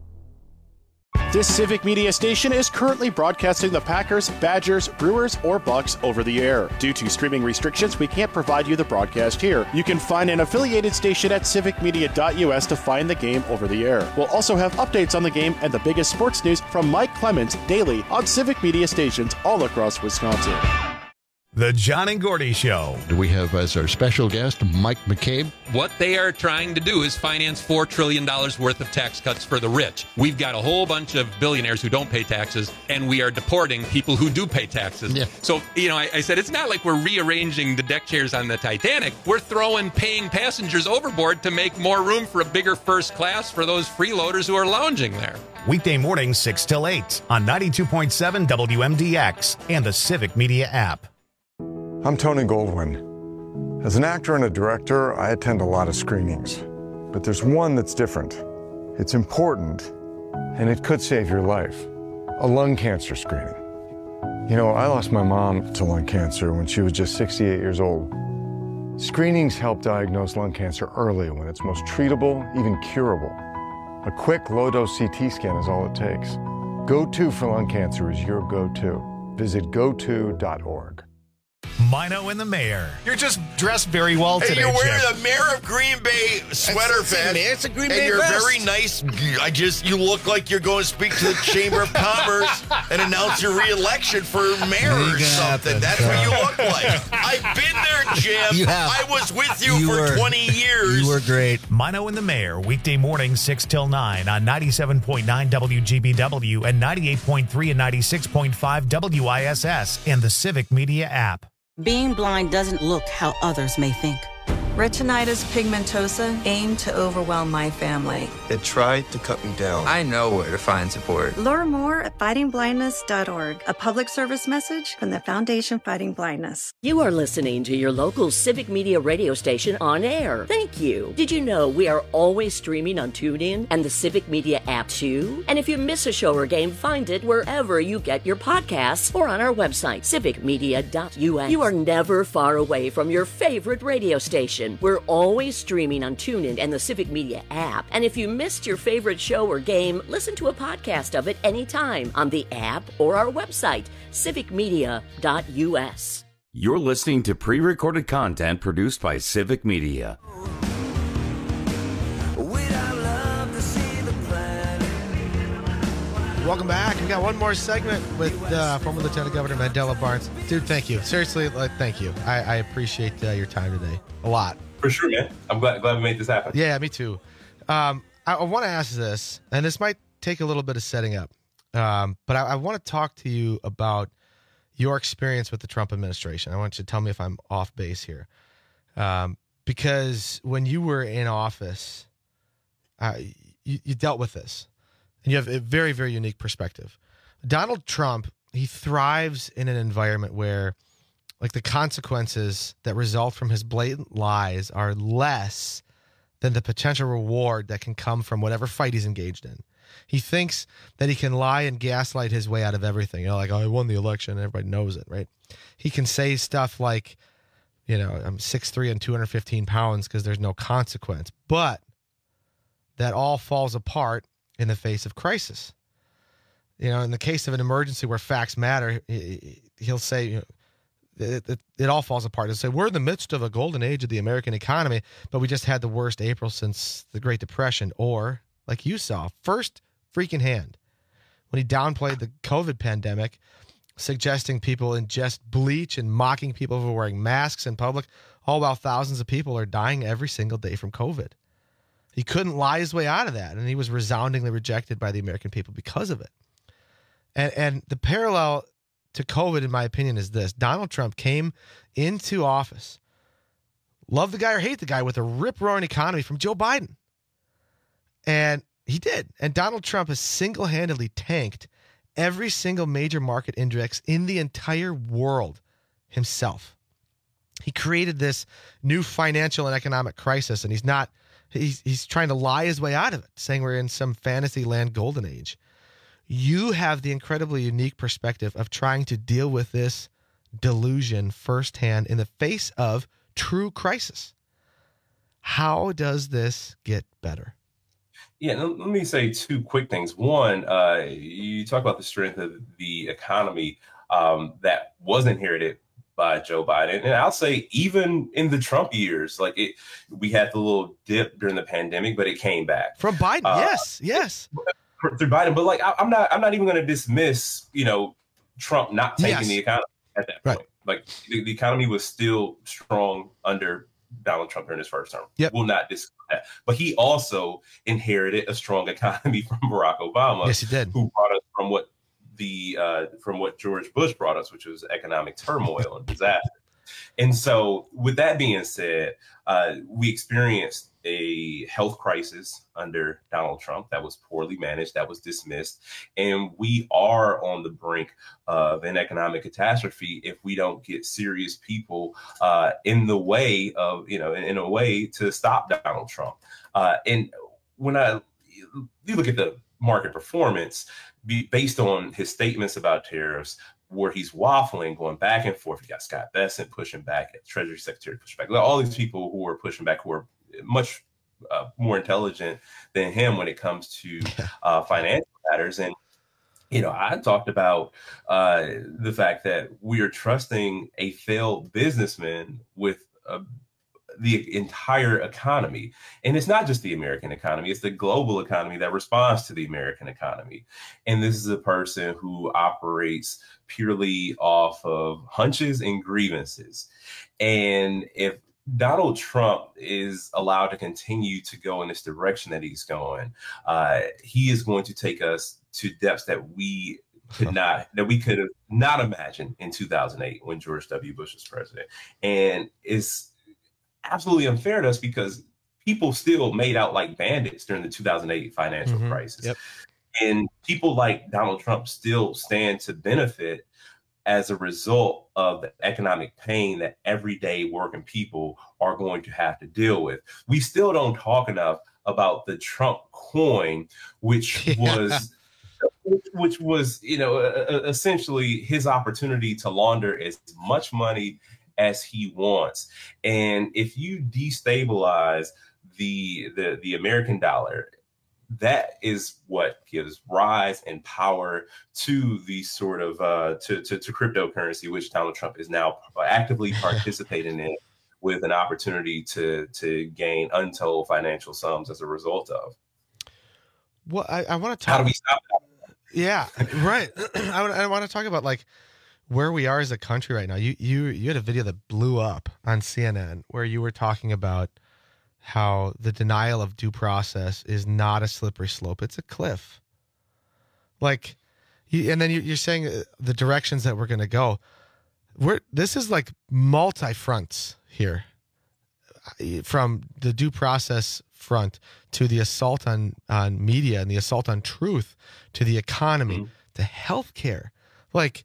S1: This Civic Media station is currently broadcasting the Packers, Badgers, Brewers, or Bucks over the air. Due to streaming restrictions, we can't provide you the broadcast here. You can find an affiliated station at civic media dot u s to find the game over the air. We'll also have updates on the game and the biggest sports news from Mike Clemens daily on Civic Media stations all across Wisconsin.
S2: The John and Gordy Show.
S5: We have as our special guest Mike McCabe.
S19: What they are trying to do is finance four trillion dollars worth of tax cuts for the rich. We've got a whole bunch of billionaires who don't pay taxes, and we are deporting people who do pay taxes. Yeah. So, you know, I, I said it's not like we're rearranging the deck chairs on the Titanic. We're throwing paying passengers overboard to make more room for a bigger first class for those freeloaders who are lounging there.
S2: Weekday mornings six till eight on ninety-two point seven W M D X and the Civic Media app.
S20: I'm Tony Goldwyn. As an actor and a director, I attend a lot of screenings. But there's one that's different. It's important, and it could save your life. A lung cancer screening. You know, I lost my mom to lung cancer when she was just sixty-eight years old. Screenings help diagnose lung cancer early when it's most treatable, even curable. A quick, low-dose C T scan is all it takes. Go-To for lung cancer is your go-to. Visit go to dot org.
S2: Mino and the Mayor. You're just dressed very well today,
S21: Hey, you're wearing
S2: Jeff.
S21: a Mayor of Green Bay sweater That's it, vest. man. It's a Green and Bay you're vest. very nice. I just, you look like you're going to speak to the Chamber of Commerce and announce your re-election for mayor or
S22: Make it
S21: something.
S22: happen,
S21: That's
S22: Tom.
S21: what you look like. I've been there, Jim.
S22: You have.
S21: I was with you,
S22: You
S21: for
S22: were-
S21: twenty years.
S22: You were great.
S2: Mino and the Mayor, weekday mornings six till nine on ninety-seven point nine W G B W and ninety-eight point three and ninety-six point five W I S S and the Civic Media app.
S23: Being blind doesn't look how others may think.
S24: Retinitis pigmentosa aimed to overwhelm my family.
S25: It tried to cut me down. I know where to find support.
S26: Learn more at fighting blindness dot org, a public service message from the Foundation Fighting Blindness.
S9: You are listening to your local Civic Media radio station on air. Thank you. Did you know we are always streaming on TuneIn and the Civic Media app too? And if you miss a show or game, find it wherever you get your podcasts or on our website, civic media dot u s. You are never far away from your favorite radio station. We're always streaming on TuneIn and the Civic Media app. And if you missed your favorite show or game, listen to a podcast of it anytime on the app or our website, civic media dot u s.
S10: You're listening to pre-recorded content produced by Civic Media.
S11: welcome back. We got one more segment with uh, former Lieutenant Governor Mandela Barnes. Dude, thank you. Seriously, like, thank you. I, I appreciate uh, your time today a lot.
S12: For sure, man. I'm glad glad we made this happen.
S11: Yeah, me too. Um, I, I want to ask this, and this might take a little bit of setting up, um, but I, I want to talk to you about your experience with the Trump administration. I want you to tell me if I'm off base here. Um, because when you were in office, uh, you, you dealt with this. And you have a very, very unique perspective. Donald Trump, he thrives in an environment where, like, the consequences that result from his blatant lies are less than the potential reward that can come from whatever fight he's engaged in. He thinks that he can lie and gaslight his way out of everything. You know, like, oh, I won the election, and everybody knows it, right? He can say stuff like, you know, I'm six three and two hundred fifteen pounds because there's no consequence. But that all falls apart in the face of crisis. You know, in the case of an emergency where facts matter, he'll say, you know, it, it, it all falls apart. He'll say, we're in the midst of a golden age of the American economy, but we just had the worst April since the Great Depression. Or, like you saw, first freaking hand, when he downplayed the COVID pandemic, suggesting people ingest bleach and mocking people for wearing masks in public, all while thousands of people are dying every single day from COVID. He couldn't lie his way out of that, and he was resoundingly rejected by the American people because of it. And and the parallel to COVID, in my opinion, is this. Donald Trump came into office, love the guy or hate the guy, with a rip-roaring economy from Joe Biden. And he did. And Donald Trump has single-handedly tanked every single major market index in the entire world himself. He created this new financial and economic crisis, and he's not He's he's trying to lie his way out of it, saying we're in some fantasy land golden age. You have the incredibly unique perspective of trying to deal with this delusion firsthand in the face of true crisis. How does this get better?
S12: Yeah, let me say two quick things. One, uh, you talk about the strength of the economy um, that was inherited by Joe Biden. And I'll say even in the Trump years, like it, we had the little dip during the pandemic, but it came back.
S11: From Biden, uh, yes, yes.
S12: Through Biden. But like, I, I'm not, I'm not even going to dismiss, you know, Trump not taking
S11: Yes.
S12: the economy at that
S11: Right.
S12: point. Like the, the economy was still strong under Donald Trump during his first term.
S11: Yep.
S12: We'll not discuss that. But he also inherited a strong economy from Barack Obama.
S11: Yes, he did.
S12: Who brought us from what the uh, from what George Bush brought us, which was economic turmoil and disaster. And so with that being said, uh, we experienced a health crisis under Donald Trump that was poorly managed, that was dismissed. And we are on the brink of an economic catastrophe if we don't get serious people uh, in the way of, you know, in, in a way to stop Donald Trump. Uh, and when I you look at the market performance, be based on his statements about tariffs, where he's waffling, going back and forth. You got Scott Bessent pushing back, Treasury Secretary pushing back. All these people who are pushing back, who are much uh, more intelligent than him when it comes to uh, financial matters. And, you know, I talked about uh, the fact that we are trusting a failed businessman with a the entire economy. And it's not just the American economy, it's the global economy that responds to the American economy. And this is a person who operates purely off of hunches and grievances. And if Donald Trump is allowed to continue to go in this direction that he's going, uh, he is going to take us to depths that we could not, that we could have not imagined in two thousand eight when George W. Bush was president. And it's absolutely unfair to us because people still made out like bandits during the two thousand eight financial
S11: Mm-hmm.
S12: crisis.
S11: Yep.
S12: And people like Donald Trump still stand to benefit as a result of the economic pain that everyday working people are going to have to deal with. We still don't talk enough about the Trump coin, which
S11: Yeah.
S12: was which was, you know, uh, essentially his opportunity to launder as much money as he wants. And if you destabilize the, the, the American dollar, that is what gives rise and power to the sort of uh, to, to, to cryptocurrency, which Donald Trump is now actively participating in with an opportunity to, to gain untold financial sums as a result of.
S11: Well, I, I want to talk.
S12: How do we stop that?
S11: Yeah, right. I, I want to talk about like where we are as a country right now. You you you had a video that blew up on C N N where you were talking about how the denial of due process is not a slippery slope; it's a cliff. Like, you, and then you, you're saying the directions that we're going to go. We're this is like multi fronts here, from the due process front to the assault on on media and the assault on truth to the economy mm-hmm. to healthcare. Like,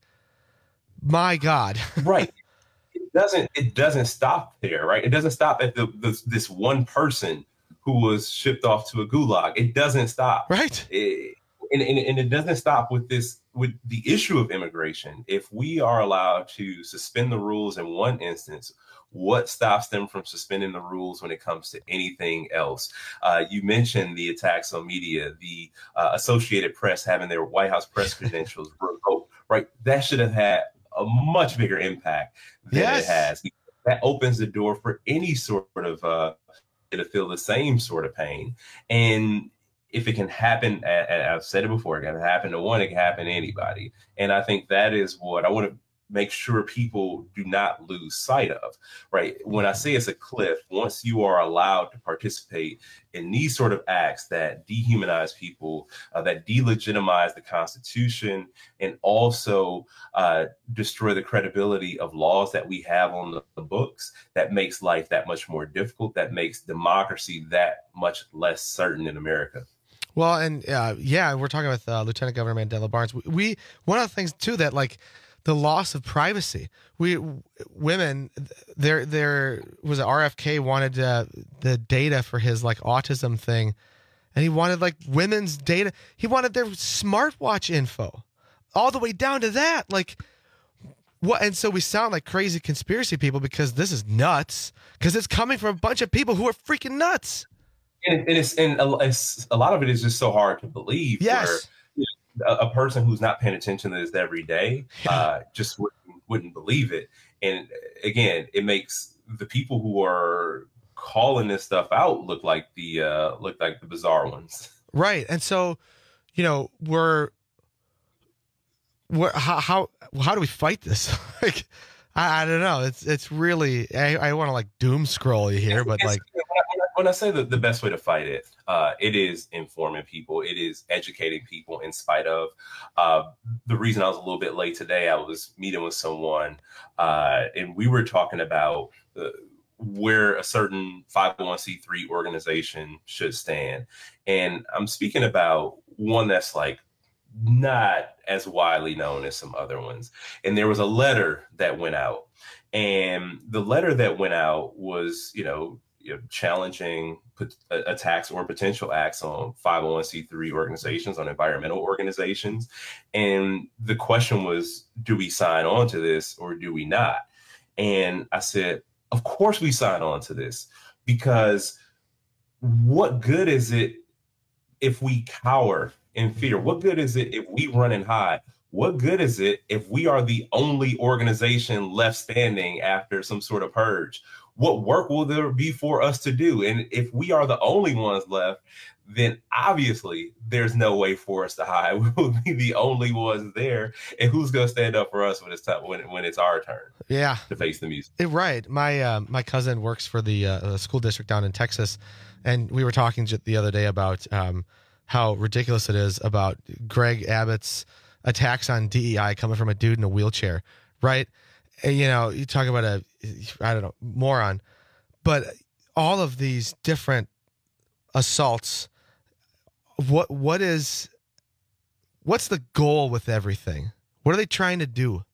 S11: my God,
S12: right? It doesn't it doesn't stop there, right? It doesn't stop at the, the this one person who was shipped off to a gulag. It doesn't stop,
S11: right?
S12: It, and, and and it doesn't stop with this with the issue of immigration. If we are allowed to suspend the rules in one instance, what stops them from suspending the rules when it comes to anything else? Uh, you mentioned the attacks on media, the uh, Associated Press having their White House press credentials revoked, right? That should have had a much bigger impact than yes. it has. That opens the door for any sort of uh, to feel the same sort of pain. And if it can happen, and I've said it before, it can happen to one, it can happen to anybody. And I think that is what I want to make sure people do not lose sight of, right? When I say it's a cliff, once you are allowed to participate in these sort of acts that dehumanize people, uh, that delegitimize the Constitution, and also uh, destroy the credibility of laws that we have on the, the books, that makes life that much more difficult, that makes democracy that much less certain in America.
S11: Well, and uh, yeah, we're talking with uh, Lieutenant Governor Mandela Barnes. We, we one of the things too that like the loss of privacy. We women, there there was a R F K wanted uh, the data for his like autism thing, and he wanted like women's data. He wanted their smartwatch info, all the way down to that. Like what? And so we sound like crazy conspiracy people because this is nuts. Because it's coming from a bunch of people who are freaking nuts.
S12: And, and it's and a, it's, a lot of it is just so hard to believe.
S11: Yes.
S12: Where, you know, a, a person who's not paying attention to this every day uh, just wouldn't, wouldn't believe it. And again, it makes the people who are calling this stuff out look like the uh, look like the bizarre ones.
S11: Right. And so, you know, we're we're how how, how do we fight this? like, I, I don't know. It's it's really I, I want to like doom scroll you here, but like.
S12: When I say that the best way to fight it, uh, it is informing people. It is educating people in spite of. Uh, the reason I was a little bit late today, I was meeting with someone uh, and we were talking about uh, where a certain five oh one c three organization should stand. And I'm speaking about one that's like not as widely known as some other ones. And there was a letter that went out. And the letter that went out was, you know, You know, challenging put, uh, attacks or potential acts on five oh one c three organizations, on environmental organizations. And the question was, do we sign on to this or do we not? And I said, of course we sign on to this, because what good is it if we cower in fear? What good is it if we run and hide? What good is it if we are the only organization left standing after some sort of purge? What work will there be for us to do? And if we are the only ones left, then obviously there's no way for us to hide. We will be the only ones there. And who's going to stand up for us when it's time, when, when it's our turn?
S11: Yeah,
S12: to face the music.
S11: It, right. My uh, my cousin works for the uh, school district down in Texas, and we were talking the other day about um, how ridiculous it is about Greg Abbott's attacks on D E I coming from a dude in a wheelchair, right? And, you know, you talk about a, I don't know, moron, but all of these different assaults, what what is, what's the goal with everything? What are they trying to do?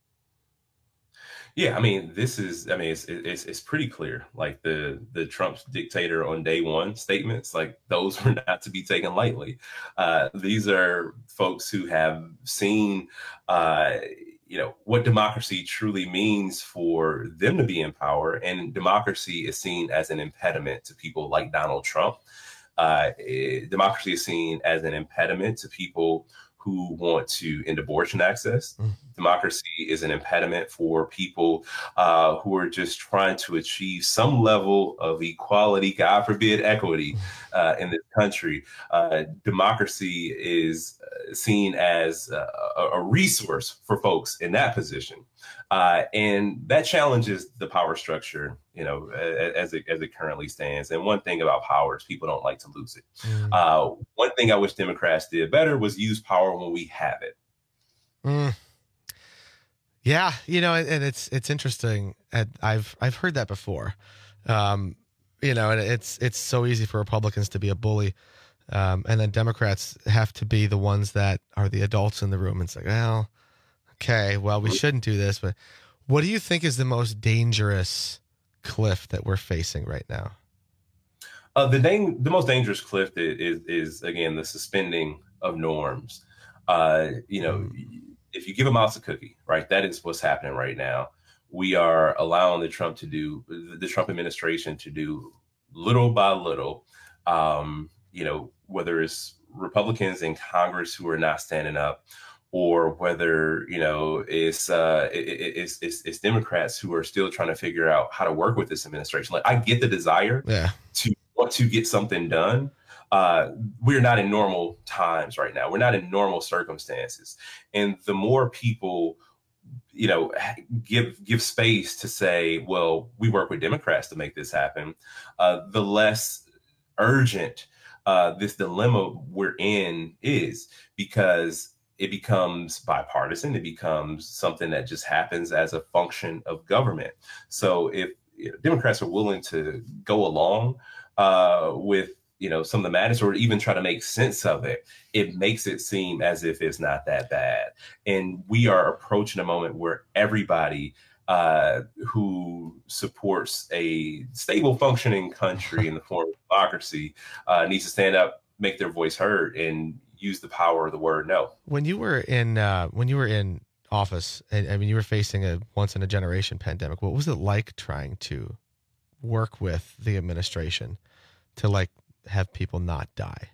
S12: Yeah, I mean, this is, I mean, it's it's it's pretty clear. Like the the Trump's dictator on day one statements, like those were not to be taken lightly. Uh, these are folks who have seen, uh, you know, what democracy truly means for them to be in power. And democracy is seen as an impediment to people like Donald Trump. Uh, it, democracy is seen as an impediment to people who want to end abortion access. Mm. Democracy is an impediment for people uh, who are just trying to achieve some level of equality, God forbid, equity uh, in this country. Uh, democracy is seen as a, a resource for folks in that position. Uh, and that challenges the power structure, you know, as it, as it currently stands. And one thing about power is people don't like to lose it. Mm. Uh, one thing I wish Democrats did better was use power when we have it.
S11: Mm. Yeah, you know, and it's it's interesting. I've I've heard that before. Um, you know, and it's it's so easy for Republicans to be a bully, um, and then Democrats have to be the ones that are the adults in the room. And it's like, well, okay, well, we shouldn't do this. But what do you think is the most dangerous cliff that we're facing right now?
S12: Uh, the dang, the most dangerous cliff is, is is again the suspending of norms. Uh, you know. Mm. If you give a mouse a cookie, right, that is what's happening right now. We are allowing the Trump to do the Trump administration to do little by little, um, you know, whether it's Republicans in Congress who are not standing up, or whether, you know, it's, uh, it, it's, it's, it's Democrats who are still trying to figure out how to work with this administration. Like, I get the desire
S11: yeah.
S12: to want to get something done. Uh, we're not in normal times right now. We're not in normal circumstances. And the more people, you know, give give space to say, well, we work with Democrats to make this happen, uh, the less urgent uh, this dilemma we're in is, because it becomes bipartisan. It becomes something that just happens as a function of government. So if you know, Democrats are willing to go along uh, with you know, some of the madness, or even try to make sense of it, it makes it seem as if it's not that bad. And we are approaching a moment where everybody uh, who supports a stable, functioning country in the form of democracy uh, needs to stand up, make their voice heard, and use the power of the word no.
S11: When you were in, uh, when you were in office, and I mean, you were facing a once in a generation pandemic, what was it like trying to work with the administration to like have people not die?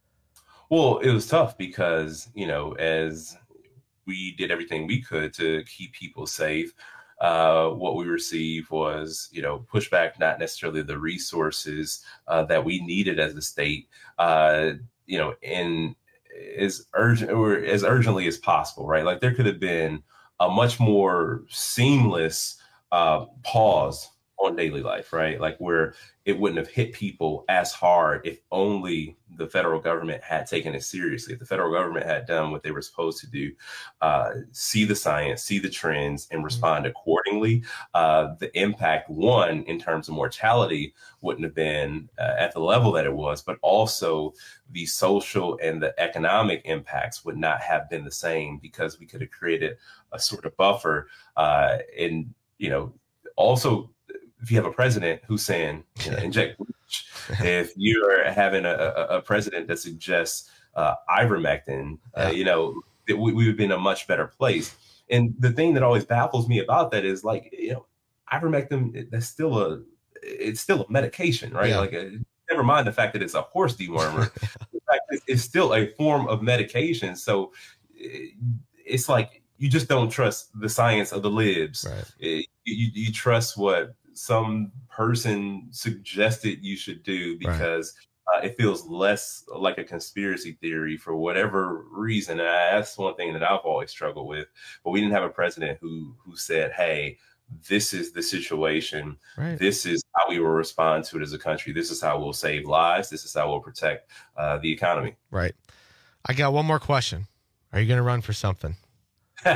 S12: Well, it was tough because, you know, as we did everything we could to keep people safe, uh, what we received was, you know, pushback, not necessarily the resources uh, that we needed as a state, uh, you know, in as urgent or as urgently as possible, right? Like there could have been a much more seamless uh, pause on daily life, right? Like where it wouldn't have hit people as hard if only the federal government had taken it seriously. If the federal government had done what they were supposed to do, uh, see the science, see the trends, and respond accordingly, uh, the impact, one, in terms of mortality, wouldn't have been uh, at the level that it was, but also the social and the economic impacts would not have been the same, because we could have created a sort of buffer. Uh, and, you know, also, if you have a president who's saying, you know, inject bleach, if you're having a, a, a president that suggests uh, ivermectin, uh, you know, we, we would be in a much better place. And the thing that always baffles me about that is, like, you know, ivermectin, that's still a, it's still a medication, right? Yeah. Like, a, never mind the fact that it's a horse dewormer. In fact, it's, it's still a form of medication. So it, it's like, you just don't trust the science of the libs.
S11: Right.
S12: It, you, you trust what some person suggested you should do because right. uh, it feels less like a conspiracy theory for whatever reason. And I, that's one thing that I've always struggled with. But we didn't have a president who who said, hey, this is the situation.
S11: Right.
S12: This is how we will respond to it as a country. This is how we'll save lives. This is how we'll protect uh, the economy.
S11: Right. I got one more question. Are you going to run for something?
S12: um,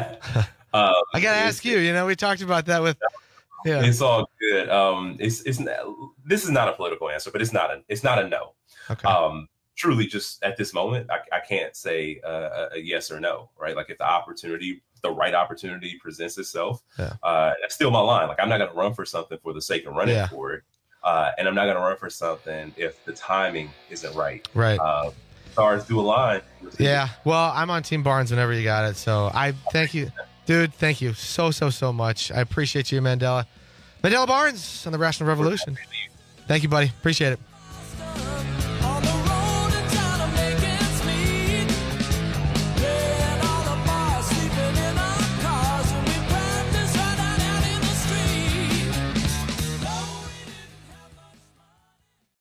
S11: I got to ask you, you know, we talked about that with, yeah.
S12: It's all good. Um, it's it's this is not a political answer, but it's not a it's not a no.
S11: Okay.
S12: Um, truly, just at this moment, I, I can't say uh, a yes or no. Right? Like if the opportunity, the right opportunity presents itself,
S11: yeah.
S12: uh, that's still my line. Like I'm not going to run for something for the sake of running
S11: yeah.
S12: for it, uh, and I'm not going to run for something if the timing isn't right.
S11: Right.
S12: Uh, stars do align.
S11: Yeah. Well, I'm on Team Barnes whenever you got it. So I thank you. Dude, thank you so, so, so much. I appreciate you, Mandela. Mandela Barnes on the Rational Revolution. Thank you, buddy. Appreciate it.
S3: Yeah.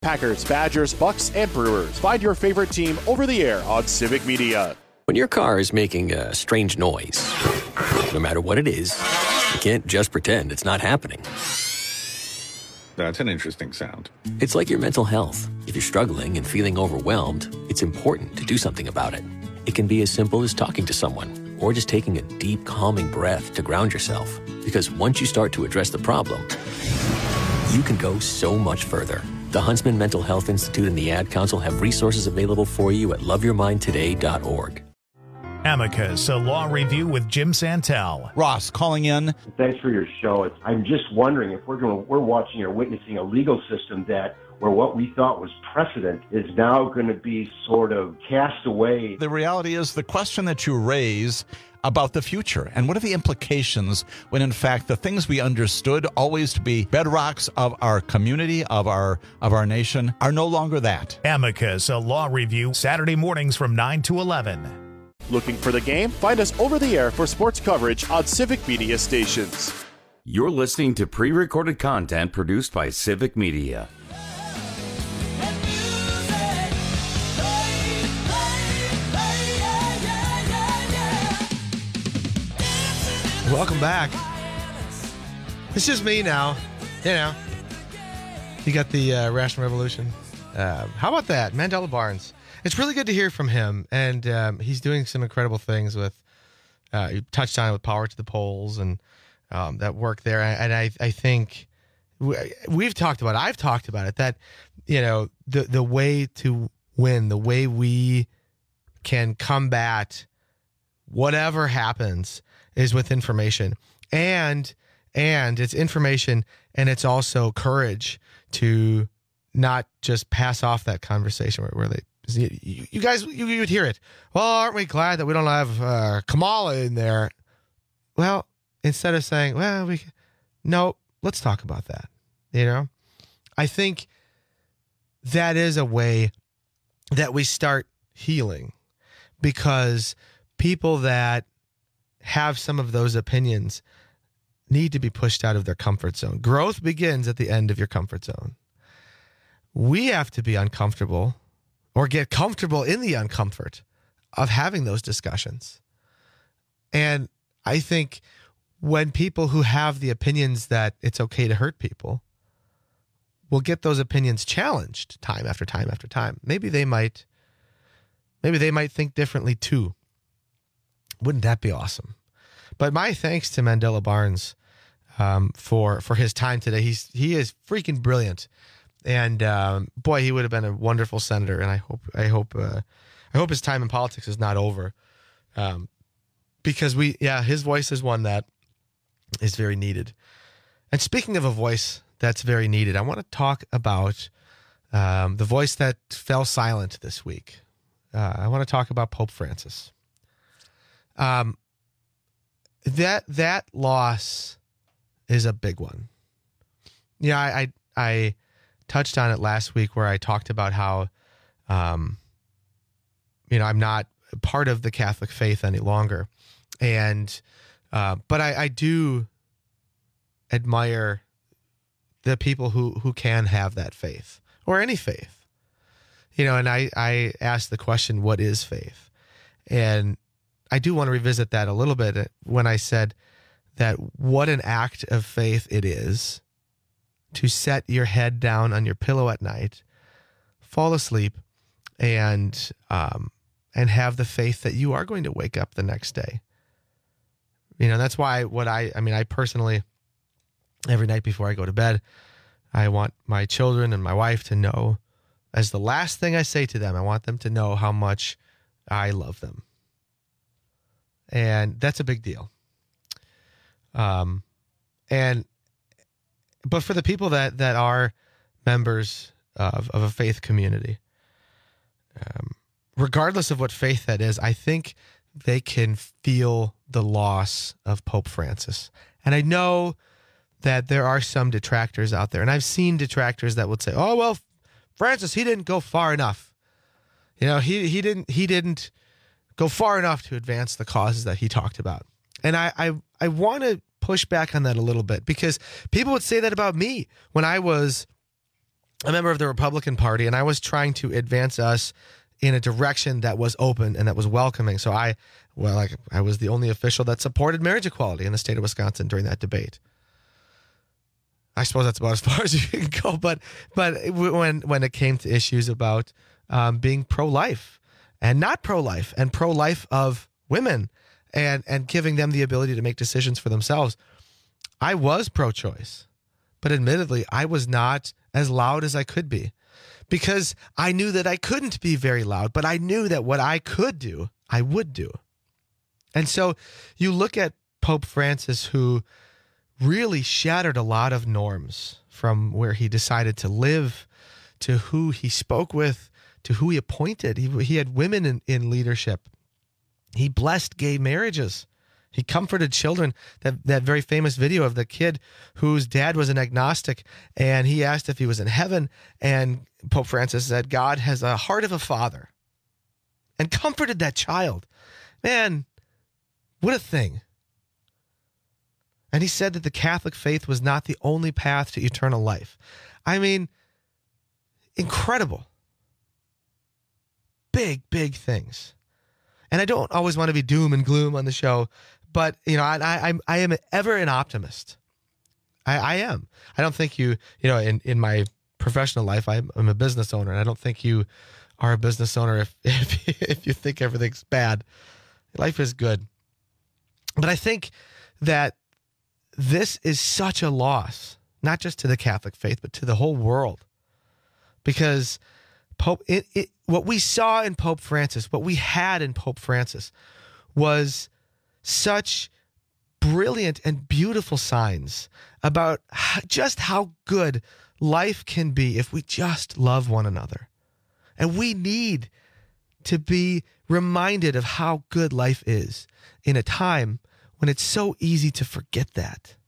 S1: Packers, Badgers, Bucks, and Brewers. Find your favorite team over the air on Civic Media.
S3: When your car is making a strange noise, no matter what it is, you can't just pretend it's not happening.
S4: That's an interesting sound.
S3: It's like your mental health. If you're struggling and feeling overwhelmed, it's important to do something about it. It can be as simple as talking to someone or just taking a deep, calming breath to ground yourself. Because once you start to address the problem, you can go so much further. The Huntsman Mental Health Institute and the Ad Council have resources available for you at love your mind today dot org.
S2: Amicus, a law review with Jim Santel.
S6: Ross calling in.
S7: Thanks for your show. It's, I'm just wondering if we're going, we're watching or witnessing a legal system that where what we thought was precedent is now going to be sort of cast away.
S6: The reality is the question that you raise about the future and what are the implications when in fact the things we understood always to be bedrocks of our community, of our of our nation, are no longer that.
S2: Amicus, a law review, Saturday mornings from nine to eleven.
S1: Looking for the game? Find us over the air for sports coverage on Civic Media stations.
S10: You're listening to pre-recorded content produced by Civic Media.
S11: Welcome back. It's just me now. You know. You got the uh, Rational Revolution. Uh, how about that? Mandela Barnes. It's really good to hear from him. And um, he's doing some incredible things with, uh, you touched on it with Power to the Polls and um, that work there. And I, I think we've talked about it. I've talked about it, that, you know, the, the way to win, the way we can combat whatever happens is with information, and and it's information, and it's also courage to not just pass off that conversation where, where they you, you guys you, you would hear it. Well, aren't we glad that we don't have uh, Kamala in there? Well, instead of saying, well, we no, let's talk about that. You know, I think that is a way that we start healing, because people that have some of those opinions need to be pushed out of their comfort zone. Growth begins at the end of your comfort zone. We have to be uncomfortable or get comfortable in the uncomfort of having those discussions. And I think when people who have the opinions that it's okay to hurt people will get those opinions challenged time after time after time, maybe they might, maybe they might think differently too. Wouldn't that be awesome? But my thanks to Mandela Barnes um, for for his time today. He's he is freaking brilliant, and um, boy, he would have been a wonderful senator. And I hope I hope uh, I hope his time in politics is not over, um, because we yeah his voice is one that is very needed. And speaking of a voice that's very needed, I want to talk about um, the voice that fell silent this week. Uh, I want to talk about Pope Francis. Um, that, that loss is a big one. Yeah, I, I, I touched on it last week where I talked about how, um, you know, I'm not part of the Catholic faith any longer. And, uh, but I, I do admire the people who, who can have that faith, or any faith, you know, and I, I asked the question, what is faith? And I do want to revisit that a little bit when I said that what an act of faith it is to set your head down on your pillow at night, fall asleep, and um, and have the faith that you are going to wake up the next day. You know, that's why what I, I mean, I personally, every night before I go to bed, I want my children and my wife to know, as the last thing I say to them, I want them to know how much I love them. And that's a big deal. Um, and, but for the people that, that are members of, of a faith community, um, regardless of what faith that is, I think they can feel the loss of Pope Francis. And I know that there are some detractors out there, and I've seen detractors that would say, oh, well, Francis, he didn't go far enough. You know, he, he didn't, he didn't, go far enough to advance the causes that he talked about. And I, I, I want to push back on that a little bit, because people would say that about me when I was a member of the Republican Party, and I was trying to advance us in a direction that was open and that was welcoming. So I, well, like I was the only official that supported marriage equality in the state of Wisconsin during that debate. I suppose that's about as far as you can go. But but when when it came to issues about um, being pro-life and not pro-life and pro-life of women and and giving them the ability to make decisions for themselves, I was pro-choice. But admittedly, I was not as loud as I could be, because I knew that I couldn't be very loud, but I knew that what I could do, I would do. And so you look at Pope Francis, who really shattered a lot of norms from where he decided to live to who he spoke with to who he appointed. He, he had women in, in leadership. He blessed gay marriages. He comforted children. That, that very famous video of the kid whose dad was an agnostic, and he asked if he was in heaven, and Pope Francis said, God has a heart of a father, and comforted that child. Man, what a thing. And he said that the Catholic faith was not the only path to eternal life. I mean, incredible. Big, big things. And I don't always want to be doom and gloom on the show, but you know, I I, I am ever an optimist. I, I am. I don't think you, you know, in, in my professional life, I'm, I'm a business owner, and I don't think you are a business owner if, if if you think everything's bad. Life is good. But I think that this is such a loss, not just to the Catholic faith, but to the whole world. Because Pope, it, it, what we saw in Pope Francis, what we had in Pope Francis, was such brilliant and beautiful signs about how, just how good life can be if we just love one another. And we need to be reminded of how good life is in a time when it's so easy to forget that.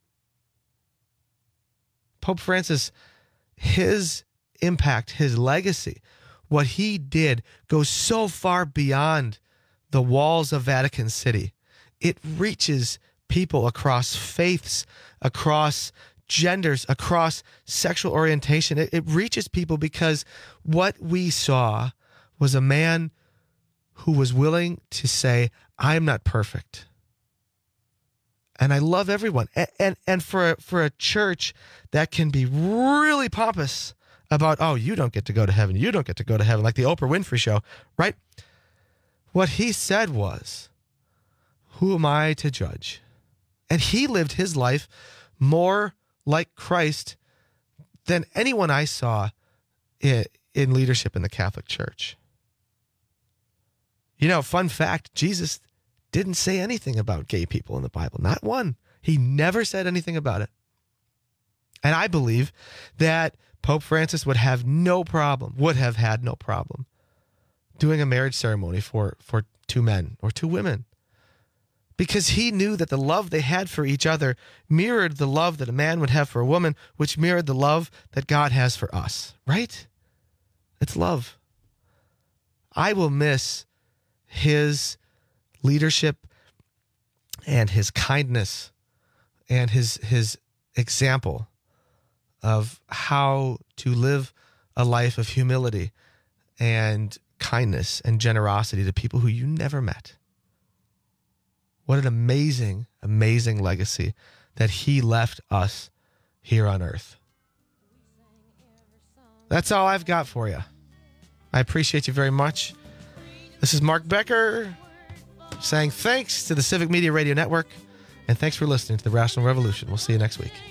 S11: Pope Francis, his impact, his legacy, what he did goes so far beyond the walls of Vatican City. It reaches people across faiths, across genders, across sexual orientation. It, it reaches people because what we saw was a man who was willing to say, I'm not perfect. And I love everyone. And, and, and for, a, for a church that can be really pompous about, oh, you don't get to go to heaven. You don't get to go to heaven, like the Oprah Winfrey Show, right? What he said was, who am I to judge? And he lived his life more like Christ than anyone I saw in, in leadership in the Catholic Church. You know, fun fact, Jesus didn't say anything about gay people in the Bible. Not one. He never said anything about it. And I believe that Pope Francis would have no problem, would have had no problem doing a marriage ceremony for, for two men or two women, because he knew that the love they had for each other mirrored the love that a man would have for a woman, which mirrored the love that God has for us, right? It's love. I will miss his leadership and his kindness and his his example of how to live a life of humility and kindness and generosity to people who you never met. What an amazing, amazing legacy that he left us here on earth. That's all I've got for you. I appreciate you very much. This is Mark Becker saying thanks to the Civic Media Radio Network, and thanks for listening to The Rational Revolution. We'll see you next week.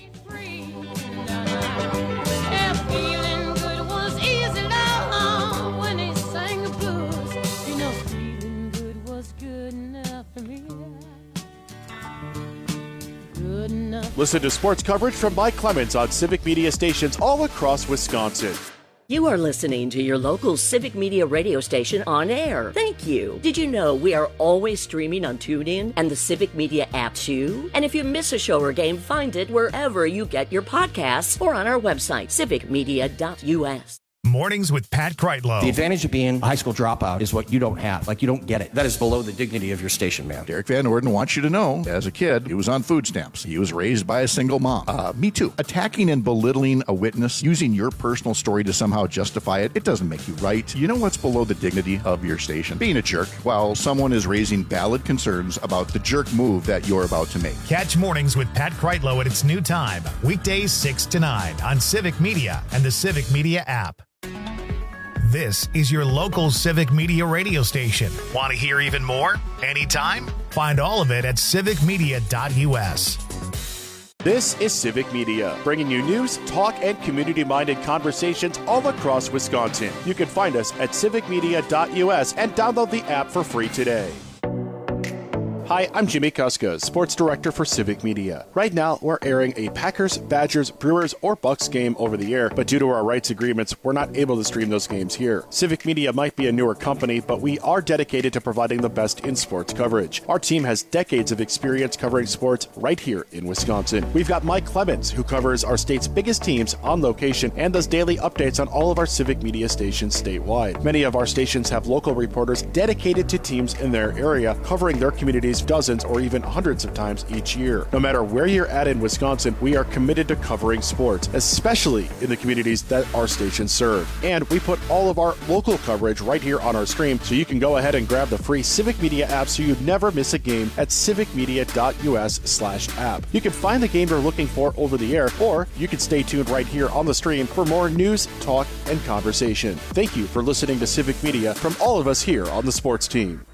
S1: Listen to sports coverage from Mike Clemens on Civic Media stations all across Wisconsin.
S9: You are listening to your local Civic Media radio station on air. Thank you. Did you know we are always streaming on TuneIn and the Civic Media app too? And if you miss a show or game, find it wherever you get your podcasts or on our website, civic media dot u s.
S2: Mornings with Pat Kreitlow.
S8: The advantage of being a high school dropout is what you don't have. Like, you don't get it. That is below the dignity of your station, man.
S16: Derek Van Orden wants you to know, as a kid, he was on food stamps. He was raised by a single mom. Uh, me too. Attacking and belittling a witness, using your personal story to somehow justify it, it doesn't make you right. You know what's below the dignity of your station? Being a jerk while someone is raising valid concerns about the jerk move that you're about to make.
S2: Catch Mornings with Pat Kreitlow at its new time, weekdays six to nine on Civic Media and the Civic Media app. This is your local Civic Media radio station. Want to hear even more? Anytime? Find all of it at civic media dot u s.
S1: This is Civic Media, bringing you news, talk, and community-minded conversations all across Wisconsin. You can find us at civic media dot u s and download the app for free today. Hi, I'm Jimmy Kuska, Sports Director for Civic Media. Right now, we're airing a Packers, Badgers, Brewers, or Bucks game over the air, but due to our rights agreements, we're not able to stream those games here. Civic Media might be a newer company, but we are dedicated to providing the best in sports coverage. Our team has decades of experience covering sports right here in Wisconsin. We've got Mike Clemens, who covers our state's biggest teams on location and does daily updates on all of our Civic Media stations statewide. Many of our stations have local reporters dedicated to teams in their area, covering their communities dozens or even hundreds of times each year. No matter where you're at in Wisconsin, we are committed to covering sports, especially in the communities that our stations serve. And we put all of our local coverage right here on our stream, so you can go ahead and grab the free Civic Media app so you never miss a game at civic media dot u s slash app. You can find the game you're looking for over the air, or you can stay tuned right here on the stream for more news, talk, and conversation. Thank you for listening to Civic Media from all of us here on the sports team.